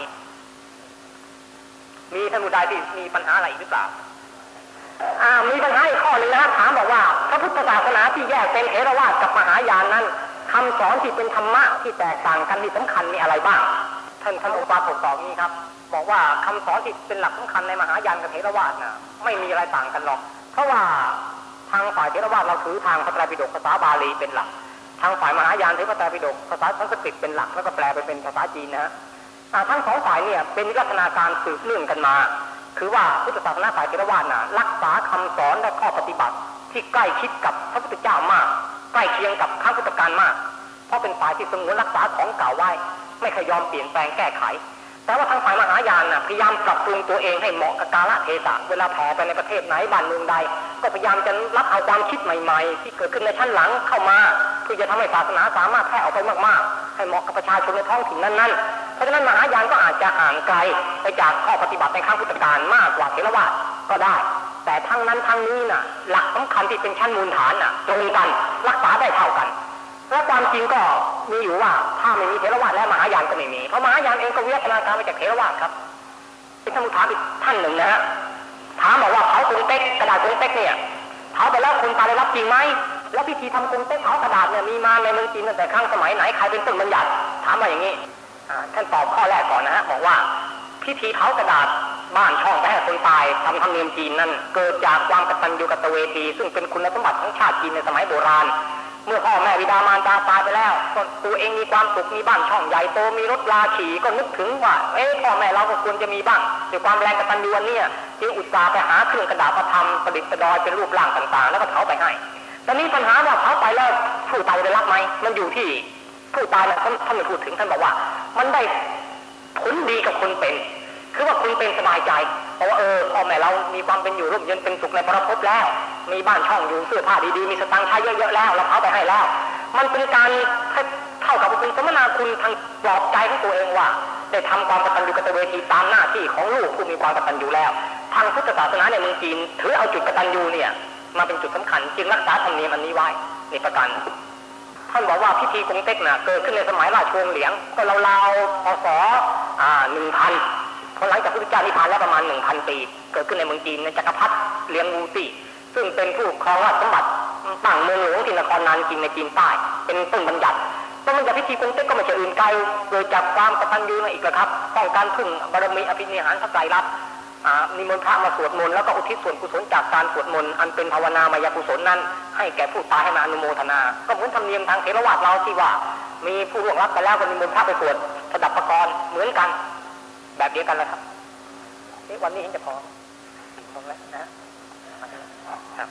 มีท่านผู้ใดที่มีปัญหาอะไรหรือเปล่าอ่ามีปัญหาอีกข้อหนึ่งนะถามบอกว่าพระพุทธศาสนาที่แยกเป็นเถรวาทกับมหายานนั้นคำสอนที่เป็นธรรมะที่แตกต่างกันที่สำคัญมีอะไรบ้างท่านท่านองค์การตอบนี้ครับบอกว่าคำสอนที่เป็นหลักสำคัญในมหายานกับเถรวาทนะไม่มีอะไรต่างกันหรอกเพราะว่าทางฝ่ายเถรวาทเราถือทางพระไตรปิฎกภาษาบาลีเป็นหลักทางฝ่ายมหายานถือพระไตรปิฎกภาษาสันสกฤตเป็นหลักแล้วก็แปลไปเป็นภาษาจีนนะฮะทั้งสองฝ่ายเนี่ยเป็นลักษณะการสืบเนื่องกันมาคือว่าพุทธศาสนาฝ่ายเถรวาทน่ะรักษาคำสอนและข้อปฏิบัติที่ใกล้ชิดกับพระพุทธเจ้ามากใกล้เคียงกับครั้งพุทธกาลมากเพราะเป็นฝ่ายที่สงวนรักษาของเก่าไว้ไม่เคยยอมเปลี่ยนแปลงแก้ไขแต่ว่าทางฝ่ายมหายานน่ะพยายามปรับปรุงตัวเองให้เหมาะกับกาลเทศะเวลาแผ่ไปในประเทศไหนบ้านเมืองใดก็พยายามจะรับเอาความคิดใหม่ๆที่เกิดขึ้นในชั้นหลังเข้ามาเพื่อจะทำให้ศาสนาสามารถแพร่ออกไปมากๆให้เหมาะกับประชาชนในท้องถิ่นนั้นๆเพราะฉะนั้นมหายานก็อาจจะห่างไกลไปจากข้อปฏิบัติในครั้งพุทธกาลมากกว่าเถรวาทก็ได้แต่ทั้งนั้นทั้งนี้น่ะหลักสำคัญที่เป็นชั้นมูลฐานน่ะตรงกันรักษาได้เท่ากันและความจริงก็มีอยู่ว่าถ้าไม่มีเถรวาทและมหายานก็ไม่มีเพราะมหายานเองก็วิวัฒนาการมาจากเถรวาทครับเป็นท่านผู้ถามอีกท่านหนึ่งนะฮะถามบอกว่าเผากงเต็กกระดาษกงเต็กเนี่ยเผาไปแล้วคนตายได้รับจริงไหมแล้วพิธีทำกงเต็กเผากระดาษเนี่ยมีมาในเมืองจีนตั้งแต่ครั้งสมัยไหนใครเป็นต้นบัญญัติถามมาอย่างนี้ท่านตอบข้อแรกก่อนนะฮะบอกว่าพิธีเผากระดาษบ้านช่องไปให้คนตายทำธรรมเนียมจีนนั้นเกิดจากความกตัญญูกตเวทีซึ่งเป็นคุณสมบัติของชาติจีนในสมัยโบราณเมื่อพ่อแม่บิดามารดาตายไปแล้วตัวเองมีความสุขมีบ้านช่องใหญ่โตมีรถลาขี่ก็นึกถึงว่าเอ๊ะพ่อแม่เราก็ควรจะมีบ้างด้วยความแรงกตัญญูเนี่ยจึงอุตส่าห์ไปหาเครื่องกระดาษมาทำประดิษฐ์ประดอยเป็นรูปร่างต่างๆแล้วก็เผาไปให้ตอนนี้ปัญหาว่าเผาไปแล้วผู้ตายได้รับไหมมันอยู่ที่ผู้ตายนะท่านท่านไม่พูดถึงท่านบอกว่ามันได้ผลดีกับคนเป็นคือว่าคุณเป็นสบายใจเพราะว่าเออพ่อแม่เรามีความเป็นอยู่ร่มเย็นเป็นสุขในปรภพแล้วมีบ้านช่องอยู่เสื้อผ้าดีๆมีสตางค์ใช้เยอะๆแล้วเราเผาไปให้แล้วมันเป็นการเท่ากับเป็นสมนาคุณทางปลอบใจของตัวเองว่าได้ทำความกตัญญูกตเวทีตามหน้าที่ของลูกผู้มีความกตัญญูแล้วทางพุทธศาสนาในเมืองจีนถือเอาจุดกตัญญูเนี่ยมาเป็นจุดสำคัญจึงรักษาธรรมเนียมอันนี้ไว้ในประการท่านบอกว่าพิธีกงเต็กน่ะเกิดขึ้นในสมัยราชวงศ์เหลียงก็ราวๆพศหนึ่งพันพอหลังจากพระพุทธเจ้านิพพานแล้วประมาณ หนึ่งพัน ปีเกิดขึ้นในเมืองจีนในจักรพรรดิเลียงวูตี้ซึ่งเป็นผู้ครองราชสมบัติตั้งเมืองหลวงที่นครนานจิงในจีนใต้เป็นต้นบัญญัติต้นบัญญัติพิธีกงเต็กก็ไม่ใช่อื่นไกลเกิดจากความกตัญญูนั่นอีกแล้วครับต้องการพึ่งบารมีอภินิหารพระไตรลักษณ์นิมนต์พระมาสวดมนต์แล้วก็อุทิศส่วนกุศลจากการสวดมนต์อันเป็นภาวนามายกุศลนั้นให้แก่ผู้ตายให้มาอนุโมทนาก็เหมือนธรรมเนียมทางเถรวาทเราที่ว่ามีผู้ร่วงรับไปแล้วก็นิมนต์พระไปสวดสดับประกรณ์เหมือนกันแบบเดียวกันเลยครับวันนี้เห็นจะพอพอแล้วนะครับ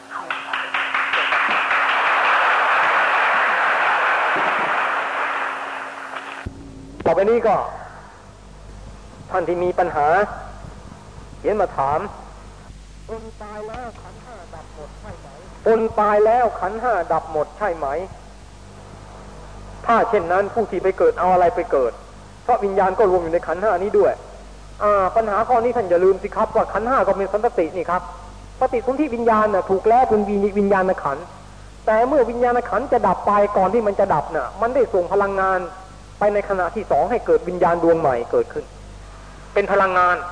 ต่อไปนี้ก็ท่านที่มีปัญหาเขียนมาถามคนตายแล้วขันธ์ห้าดับหมดใช่ไหมคนตายแล้วขันธ์ห้าดับหมดใช่ไหมถ้าเช่นนั้นผู้ที่ไปเกิดเอาอะไรไปเกิดเพราะวิญญาณก็รวมอยู่ในขันธ์ห้านี้ด้วยอ่าปัญหาข้อนี้ท่านอย่าลืมสิครับว่าขันธ์ห้าก็เป็นสันตตินี่ครับปฏิสนธิวิญญาณน่ะถูกแล้วเป็นวิญญาณขันธ์แต่เมื่อวิญญาณขันธ์จะดับไปก่อนที่มันจะดับน่ะมันได้ส่งพลังงานไปในขณะที่สองให้เกิดวิญญาณดวงใหม่เกิดขึ้นเป็นพลังงาน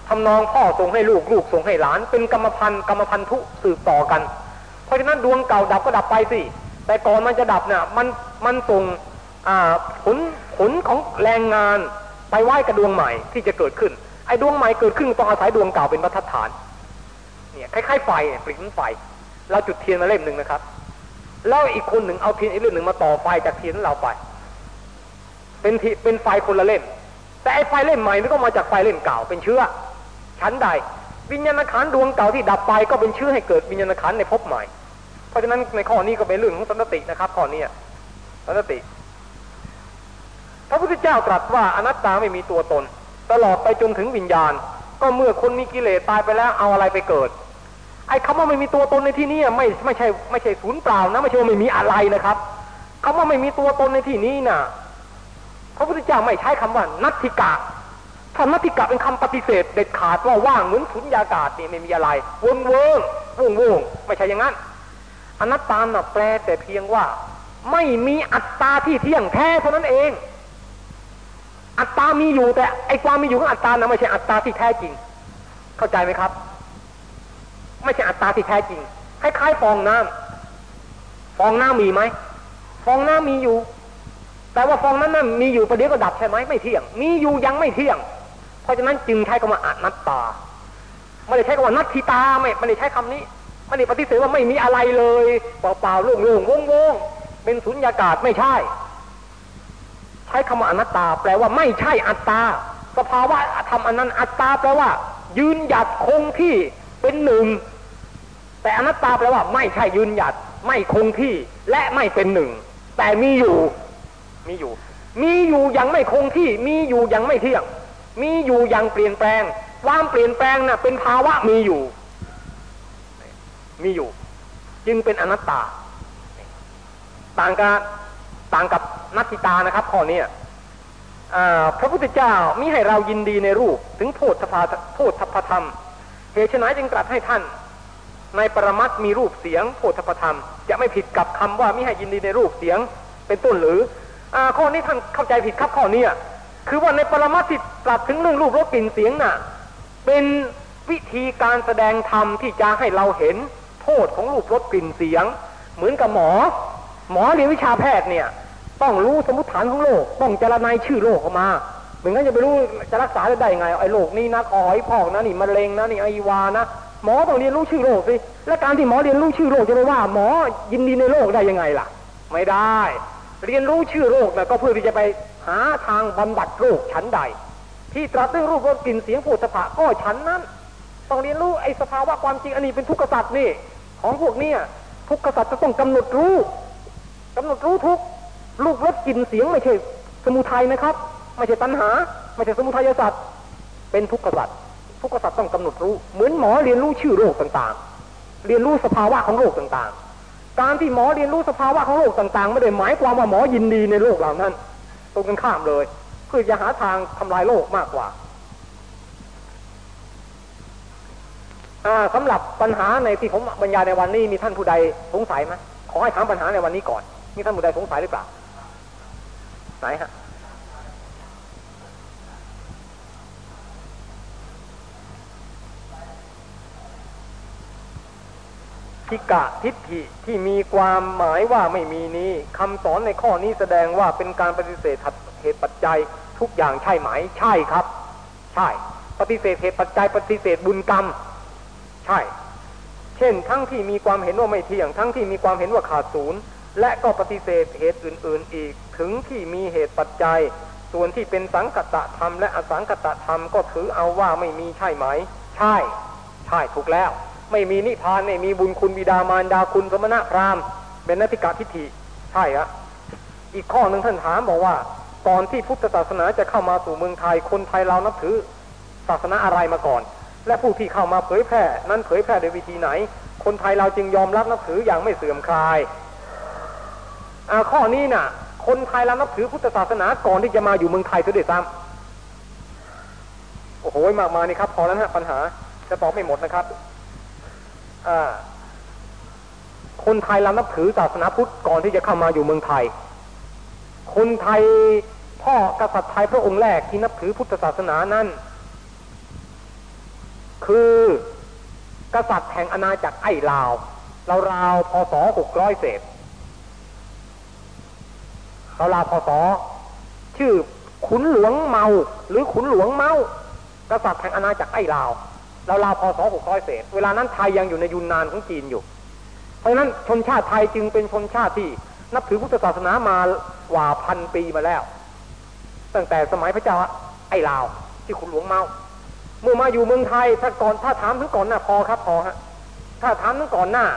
ทำนองพ่อส่งให้ลูกลูกส่งให้หลานเป็นกรรมพันธุ์กรรมพันธุสืบต่อกันเพราะฉะนั้นดวงเก่าดับก็ดับไปสิแต่ก่อนมันจะดับเนี่ยมันมันส่งผลผลของแรงงานไปไว้กับดวงใหม่ที่จะเกิดขึ้นไอ้ดวงใหม่เกิดขึ้นต้องอาศัยดวงเก่าเป็นบรรทัดฐานเนี่ยคล้ายๆไฟปลิ้นไฟเราจุดเทียนมาเล่มหนึ่งนะครับแล้วอีกคนหนึ่งเอาเทียนอีกเล่มหนึ่งมาต่อไฟจากเทียนเราไปเป็นเป็นไฟคนละเล่มแต่ไอ้ไฟเล่มใหม่นี่ก็มาจากไฟเล่มเก่าเป็นเชื้อชั้นใดวิญญาณขันธ์ดวงเก่าที่ดับไปก็เป็นเชื้อให้เกิดวิญญาณขันธ์ในภพใหม่เพราะฉะนั้นในข้อนี้ก็เป็นเรื่องของสันตินะครับข้อนี้สันติพระพุทธเจ้าตรัสว่าอนัตตาไม่มีตัวตนตลอดไปจนถึงวิญญาณก็เมื่อคนมีกิเลสตายไปแล้วเอาอะไรไปเกิดไอ้คำว่าไม่มีตัวตนในที่นี้ไม่ไม่ใช่ไม่ใช่ศูนย์เปล่านะไม่ใช่ว่าไม่มีอะไรนะครับคำว่าไม่มีตัวตนในที่นี้น่ะพระพุทธเจ้าไม่ใช้คำว่านัตถิกะถ้านัตถิกะเป็นคำปฏิเสธเด็ดขาดว่าว่างเหมือนสุญญากาศนี่ไม่มีอะไรวงเวิงวงวงไม่ใช่อย่างนั้นอนัตตาน่ะแปลแต่เพียงว่าไม่มีอัตตาที่เที่ยงแท้เท่านั้นเองอัตตามีอยู่แต่ไอ้ความมีอยู่ของอัตตานะไม่ใช่อัตตาที่แท้จริงเข้าใจไหมครับไม่ใช่อัตตาที่แท้จริงคล้ายๆฟองน้ำฟองน้ำมีไหมฟองน้ำมีอยู่แต่ว่าฟองนั้นน่ะมีอยู่ประเดี๋ยวก็ดับใช่ไหมไม่เที่ยงมีอยู่ยังไม่เที่ยงเพราะฉะนั้นจึงใช้คำว่าอนัตตาไม่ได้ใช้คำว่านัตถิตาไม่ไม่ได้ใช้คำนี้ไม่ได้ปฏิเสธว่าไม่มีอะไรเลยเปล่าๆโล่งๆวงๆเป็นสุญญากาศไม่ใช่ใช้คำว่าอนัตตาแปลว่าไม่ใช่อัตตาสภาวะธรรมอันนั้นอัตตาแปลว่ายืนหยัดคงที่เป็นหนึ่งแต่อนัตตาแปลว่าไม่ใช่ยืนหยัดไม่คงที่และไม่เป็นหนึ่งแต่มีอยู่มีอยู่มีอยู่ยังไม่คงที่มีอยู่ยังไม่เที่ยงมีอยู่ยังเปลี่ยนแปลงความเปลี่ยนแปลงน่ะเป็นภาวะมีอยู่มีอยู่จึงเป็นอนัตตาต่างกับต่างกับนัตถิตานะครับข้อนี้พระพุทธเจ้ามิให้เรายินดีในรูปถึงโพธิภาโพธิภธรรมเหตุไฉนจึงตรัสให้ท่านในปรมัตถ์มีรูปเสียงโพธิภธรรมจะไม่ผิดกับคำว่ามิให้ยินดีในรูปเสียงเป็นต้นหรือข้อนี้ท่านเข้าใจผิดครับข้อนี้คือว่าในปรมัตถ์ที่ตรัสถึงเรื่องรูปรสกลิ่นเสียงน่ะเป็นวิธีการแสดงธรรมที่จะให้เราเห็นโทษของรูปรสกลิ่นเสียงเหมือนกับหมอหมอเรียนวิชาแพทย์เนี่ยต้องรู้สมมุติฐานของโรคต้องเจรนายชื่อโรคออกมาเหมือนกันจะไปรู้จะรักษาได้ยังไงไอ้โรคนี้นะคอหอยพอกนะนี่มะเร็งนะนี่ไอวานะหมอต้องเรียนรู้ชื่อโรคสิและการที่หมอเรียนรู้ชื่อโรคจะไปว่าหมอยินดีในโรคได้ยังไงล่ะไม่ได้เรียนรู้ชื่อโรคนะก็เพื่อที่จะไปหาทางบำบัดโรคชั้นใดที่ตรัสเรื่องรูปรสกลิ่นเสียงโผฏฐัพพะก็ชั้นนั้นต้องเรียนรู้ไอ้สภาวะความจริงอันนี้เป็นทุกขสัตว์นี่ของพวกนี้ทุกขสัตว์จะต้องกำหนดรู้กำหนดรู้ทุกรูปรสกลิ่นเสียงไม่ใช่สมุทัยนะครับไม่ใช่ตัณหาไม่ใช่สมุทัยสัตว์เป็นทุกขสัตว์ทุกขสัตว์ต้องกำหนดรู้เหมือนหมอเรียนรู้ชื่อโรคต่างๆเรียนรู้สภาวะของโรคต่างๆการที่หมอเรียนรู้สภาวะของโรคต่างๆไม่ได้หมายความว่าหมอยินดีในโรคเหล่านั้นตรงกันข้ามเลยเพื่อจะหาทางทำลายโรคมากกว่าสำหรับปัญหาในที่ผมบรรยายในวันนี้มีท่านผู้ใดสงสัยไหมขอให้ถามปัญหาในวันนี้ก่อนมีท่านผู้ใดสงสัยหรือเปล่าไหนฮะทิกะทิฏฐิที่มีความหมายว่าไม่มีนี้คำสอนในข้อนี้แสดงว่าเป็นการปฏิเสธเหตุปัจจัยทุกอย่างใช่ไหมใช่ครับใช่ปฏิเสธเหตุปัจจัยปฏิเสธบุญกรรมใช่เช่นทั้งที่มีความเห็นว่าไม่เที่ยงทั้งที่มีความเห็นว่าขาดศูนย์และก็ปฏิเสธเหตุอื่นๆอีกถึงที่มีเหตุปัจจัยส่วนที่เป็นสังคตธรรมและอสังคตธรรมก็ถือเอาว่าไม่มีใช่ไหมใช่ใช่ถูกแล้วไม่มีนิพพานไม่มีบุญคุณบิดามารดาคุณสมณะพราหมณ์เป็นนัตถิกะทิฏฐิใช่ฮะอีกข้อหนึ่งท่านถามบอกว่าตอนที่พุทธศาสนาจะเข้ามาสู่เมืองไทยคนไทยเรานับถือศาสนาอะไรมาก่อนและผู้ที่เข้ามาเผยแพร่นั้นเผยแพร่โดยวิธีไหนคนไทยเราจึงยอมรับนับถืออย่างไม่เสื่อมคลายอ่าข้อนี้น่ะคนไทยเรานับถือพุทธศาสนาก่อนที่จะมาอยู่เมืองไทยซะด้วยซ้ำโอ้โหมากมายนี่ครับพอแล้วฮะปัญหาจะตอบไม่หมดนะครับคนไทยเรานับถือศาสนาพุทธก่อนที่จะเข้ามาอยู่เมืองไทยคนไทยพ่อกษัตริย์ไทยพระองค์แรกที่นับถือพุทธศาสนานั้นคือกษัตริย์แห่งอาณาจักรไอ้ลาวเราราวพศหกร้อยเศษเราราวพศชื่อขุนหลวงเมาหรือขุนหลวงเมากษัตริย์แห่งอาณาจักรไอ้ลาวเราราวพศหกร้อยเศษเวลานั้นไทยยังอยู่ในยุนนานของจีนอยู่เพราะฉะนั้นชนชาติไทยจึงเป็นชนชาติที่นับถือพุทธศาสนามากว่าพันปีมาแล้วตั้งแต่สมัยพระเจ้าไอ้ลาวที่ขุนหลวงเมาเมื่อมาอยู่เมืองไทยถ้าก่อนถ้าถามถึงก่อนหน้าพอครับพอฮะถ้าถามถึงก่อนหน้า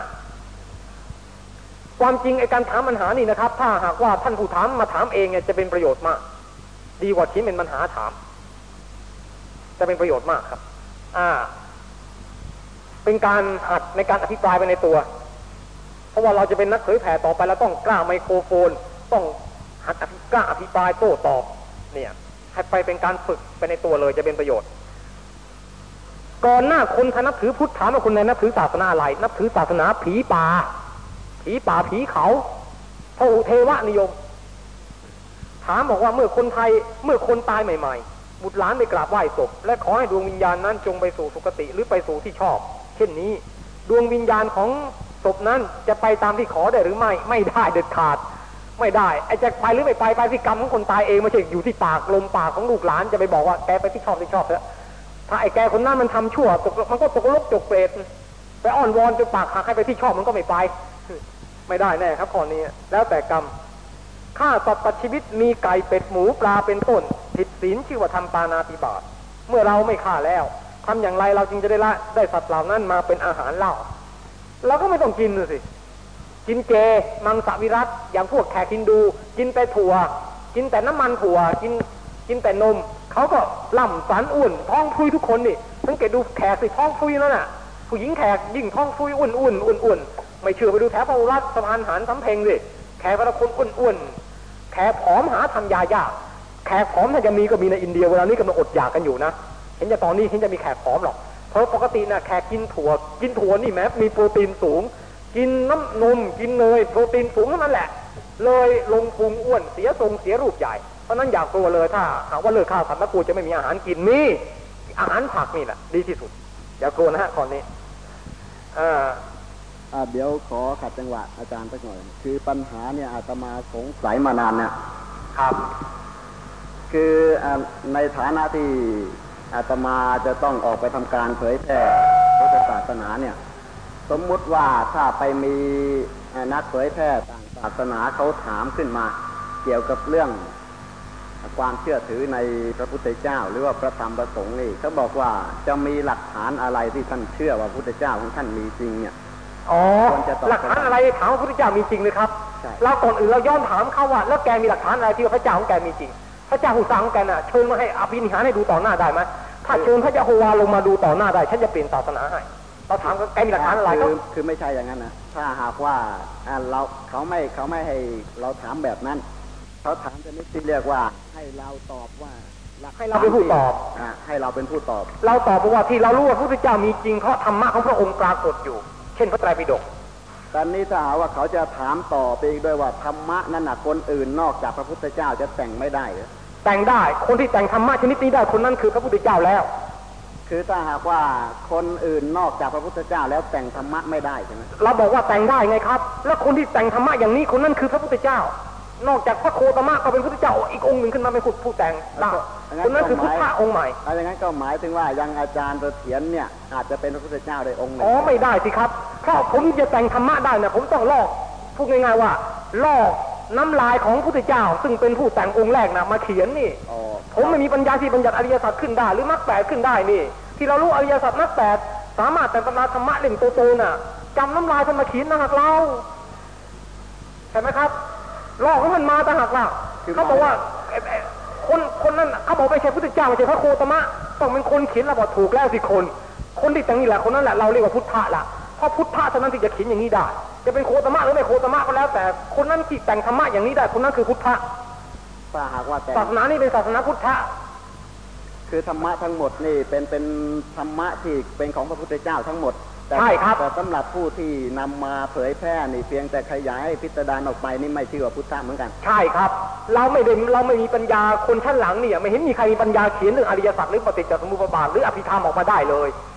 ความจริงไอ้การถามปัญหานี่นะครับถ้าหากว่าท่านผู้ถามมาถามเองเนี่ยจะเป็นประโยชน์มากดีกว่าที่เป็นปัญหาถามจะเป็นประโยชน์มากครับอ่าเป็นการหัดในการอภิปรายไปในตัวเพราะว่าเราจะเป็นนักเผยแผ่ต่อไปเราต้องกล้าไมโครโฟนต้องหัดกล้าอภิปรายโต้ตอบเนี่ยให้ไปเป็นการฝึกไปในตัวเลยจะเป็นประโยชน์ก่อนหน้าคนนับถือพุทธถามว่าคุณในนับถือศาสนาอะไรนับถือศาสนาผีป่าผีป่าผีเขาพหุเทวนิยมถามบอกว่าเมื่อคนไทยเมื่อคนตายใหม่ๆบุตรหลานไปกราบไหว้ศพและขอให้ดวงวิญญาณนั้นจงไปสู่สุคติหรือไปสู่ที่ชอบเช่นนี้ดวงวิญญาณของศพนั้นจะไปตามที่ขอได้หรือไม่ไม่ได้เด็ดขาดไม่ได้ไอ้จะไปหรือไม่ไปไปที่กรรมของคนตายเองไม่ใช่อยู่ที่ปากลมปากของลูกหลานจะไปบอกว่าแกไปที่ชอบที่ชอบเถอะถ้าไอ้แกคนนั้นมันทำชั่วตกมันก็ตกนรกตกเปรตไปอ้อนวอนจนปากหักให้ไปที่ชอบมันก็ไม่ไปไม่ได้แน่ครับข้อนี้แล้วแต่กรรมฆ่าสัตว์ตัดชีวิตมีไก่เป็ดหมูปลาเป็นต้นผิดศีลชื่อว่าทำปาณาติบาตเมื่อเราไม่ฆ่าแล้วทำอย่างไรเราจึงจะได้ละได้สัตว์เหล่านั้นมาเป็นอาหารเล่าเราก็ไม่ต้องกินเลยสิกินเจมังสวิรัติอย่างพวกแขกฮินดูกินแต่ถั่วกินแต่น้ำมันถั่วกินกินแต่นมเขาก็ล่ำสันอ้วนท้องฟุยทุกคนนี่สังเกตดูแขกสิท้องฟุยนั่นน่ะผู้หญิงแขกยิ่งท้องฟุยอ้วนอ้วนอ้วนอ้วนไม่เชื่อไปดูแถวพระอุรัตสะพานหารสำเพ็งสิแขกแต่ละคนอ้วนอ้วนแขกผอมหาทำยายากแขกผอมถ้าจะมีก็มีในอินเดียเวลานี้กำลังอดอยากกันอยู่นะเห็นจะตอนนี้เห็นจะมีแขกผอมหรอกเพราะปกตินะแขกกินถั่วกินถั่วนี่แม้มีโปรตีนสูงกินน้ำนมกินเนยโปรตีนสูงนั่นแหละเลยลงพุงอ้วนเสียทรงเสียรูปใหญ่เพราะนั้นอยากกลัวเลยถ้าหากว่าเลิกข้าวสัตว์แล้วกูจะไม่มีอาหารกินนี่อาหารผักนี่แหละดีที่สุดอย่ากลัวนะฮะข้อนี้อ่าอ่าเดี๋ยวขอขัดจังหวะอาจารย์สักหน่อยคือปัญหาเนี่ยอาตมาสงสัยมานานเนี่ยครับคือในฐานะที่อาตมาจะต้องออกไปทำการเผยแผ่พุทธศาสนาเนี่ยสมมุติว่าถ้าไปมีนักเผยแพร่ต่างศาสนาเขาถามขึ้นมาเกี่ยวกับเรื่องความเชื่อถือในพระพุทธเจ้าหรือว่าพระธรรมพระสงฆ์นี่เขาบอกว่าจะมีหลักฐานอะไรที่ท่านเชื่อว่าพระพุทธเจ้าของท่านมีจริงเนี่ยอ๋อหลักฐานอะไรถามพระพุทธเจ้ามีจริงเลยครับเราก่อนอื่นเราย้อนถามเขาว่าแล้วแกมีหลักฐานอะไรที่พระเจ้าของแกมีจริงพระเจ้าหูสังแกน่ะเชิญมาให้อภินิหารให้ดูต่อหน้าได้ไหมถ้าเชิญพระเจ้าโฮวาลงมาดูต่อหน้าได้ฉันจะเปลี่ยนศาสนาให้เราถามแกมีหลักฐานอะไรก็คือไม่ใช่อย่างนั้นนะถ้าหากว่าเราเขาไม่เขาไม่ให้เราถามแบบนั้นเขาถามชนิดที่เรียกว่าให้เราตอบว่าให้เราเป็นผู้ตอบให้เราเป็นผู้ตอบเราตอบว่าที่เรารู้ว่าพระพุทธเจ้ามีจริงเพราะธรรมะของพระองค์ปรากฏอยู่เช่นพระไตรปิฎกตอนนี้ถ้าหากว่าเขาจะถามต่อไปอีกด้วยว่าธรรมะนั้นน่ะคนอื่นนอกจากพระพุทธเจ้าจะแต่งไม่ได้หรือแต่งได้คนที่แต่งธรรมะชนิดนี้ได้คนนั้นคือพระพุทธเจ้าแล้วคือถ้าหากว่าคนอื่นนอกจากพระพุทธเจ้าแล้วแต่งธรรมะไม่ได้ใช่ไหมเราบอกว่าแต่งได้ไงครับแล้วคนที่แต่งธรรมะอย่างนี้คนนั้นคือพระพุทธเจ้านอกจากพระโคตมะก็เป็นพระพุทธเจ้าอีกองค์หนึ่งขึ้นมาเป็นผู้แต่งได้คนนั้นคือพุทธะองค์ใหม่อะไรงั้นก็หมายถึงว่ายังอาจารย์เสถียรเนี่ยอาจจะเป็นพระพุทธเจ้าได้องค์หนึ่งอ๋อไม่ได้สิครับเพราะผมจะแต่งธรรมะได้นะผมต้องลอกพูดง่ายๆว่าลอกน้ำลายของพระพุทธเจ้าซึ่งเป็นผู้แต่งองค์แรกนะมาเขียนนี่ผมไม่มีปัญญาที่บัญญัติอริยสัจขึ้นได้หรือมรรคแปดขึ้นได้นี่ที่เรารู้อริยสัจมรรคแปดสามารถแต่งตำราธรรมะเล่มโตๆน่ะจำน้ำลายท่านมาเขียนนะหากเราใช่ไหมครับลอกให้มันมาแต่หากเราเขาบอกว่าคนคนนั้นเขาบอกไม่ใช่พุทธเจ้าไม่ใช่พระโคตมะต้องเป็นคนเขียนแล้วบอกถูกแล้วสิคนคนที่แต่งนี่แหละคนนั้นแหละเราเรียกว่าพุทธะละเพราะพุทธะเท่านั้นที่จะเขียนอย่างนี้ได้จะเป็นโคตมะหรือไม่โคตมะก็แล้วแต่คนนั้นที่แต่งธรรมะอย่างนี้ได้คนนั้นคือพุทธะถ้าหากว่าศาสนานี่เป็นศาสนาพุทธะคือธรรมะทั้งหมดนี่เป็นเป็นธรรมะที่เป็นของพระพุทธเจ้าทั้งหมดใช่ครับแต่สำหรับผู้ที่นำมาเผยแพร่นี่เพียงแต่ขยายพิสดารออกไปนี่ไม่ชื่อว่าพุทธะเหมือนกันใช่ครับเราไม่ได้เราไม่มีปัญญาคนชั้นหลังเนี่ยไม่เห็นมีใครมีปัญญาเขียนเรื่องอริยสัจหรือปฏิจจสมุปบาทหรืออภิธรรมออกมาได้เลย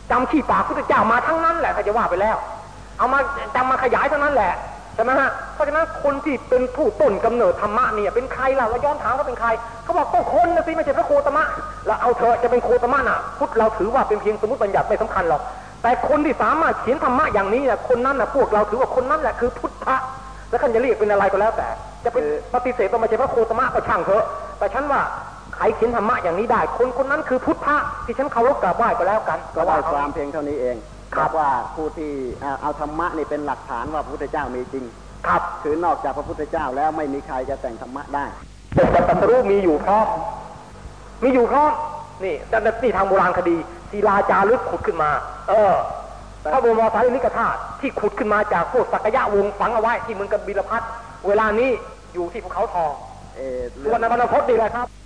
จำขี้ปากพุทธเจ้ามาทั้งนั้นแหละถ้าจะว่าไปแล้วเอามาจำมาขยายทั้งนั้นแหละใช่ไหมฮะเพราะฉะนั้นคนที่เป็นผู้ต้นกำเนิดธรรมะเนี่ยเป็นใครล่ะเราย้อนถามเขาเป็นใครเขาบอกก็คนนะสิไม่ใช่พระโคตมะแล้วเอาเถอะจะเป็นโคตมะน่ะพุทธเราถือว่าเป็นเพียงสมมติบัญญัติไม่สำคัญหรอกแต่คนที่สามารถเขียนธรรมะอย่างนี้น่ะคนนั้นน่ะพวกเราถือว่าคนนั้นแหละคือพุทธะแล้วท่านจะเรียกเป็นอะไรก็แล้วแต่จะเป็นปฏิเสธว่าไม่ใช่พระโคตมะก็ช่างเถอะแต่ฉันว่าใครเขียนธรรมะอย่างนี้ได้คนคนนั้นคือพุทธะที่ฉันเคารพกราบไหว้ก็แล้วกันก็ได้ความเพียงเท่านี้เองครับว่าผู้ที่เอาธรรมะนี่เป็นหลักฐานว่าพระพุทธเจ้ามีจริงครับคือนอกจากพระพุทธเจ้าแล้วไม่มีใครจะแต่งธรรมะได้แต่ตรัสรู้มีอยู่พร้อมมีอยู่พร้อมนี่ดังนั้นนี่ทางโบราณคดีศิลาจารึกขุดขึ้นมาเออพระบรมสารีริกธาตุที่ขุดขึ้นมาจากพวกสักยะวงศ์ฝังเอาไว้ที่เมืองกบิลพัสเวลานี้อยู่ที่ภูเขาทองเออส่วนในบรรพตนี่แหละครับ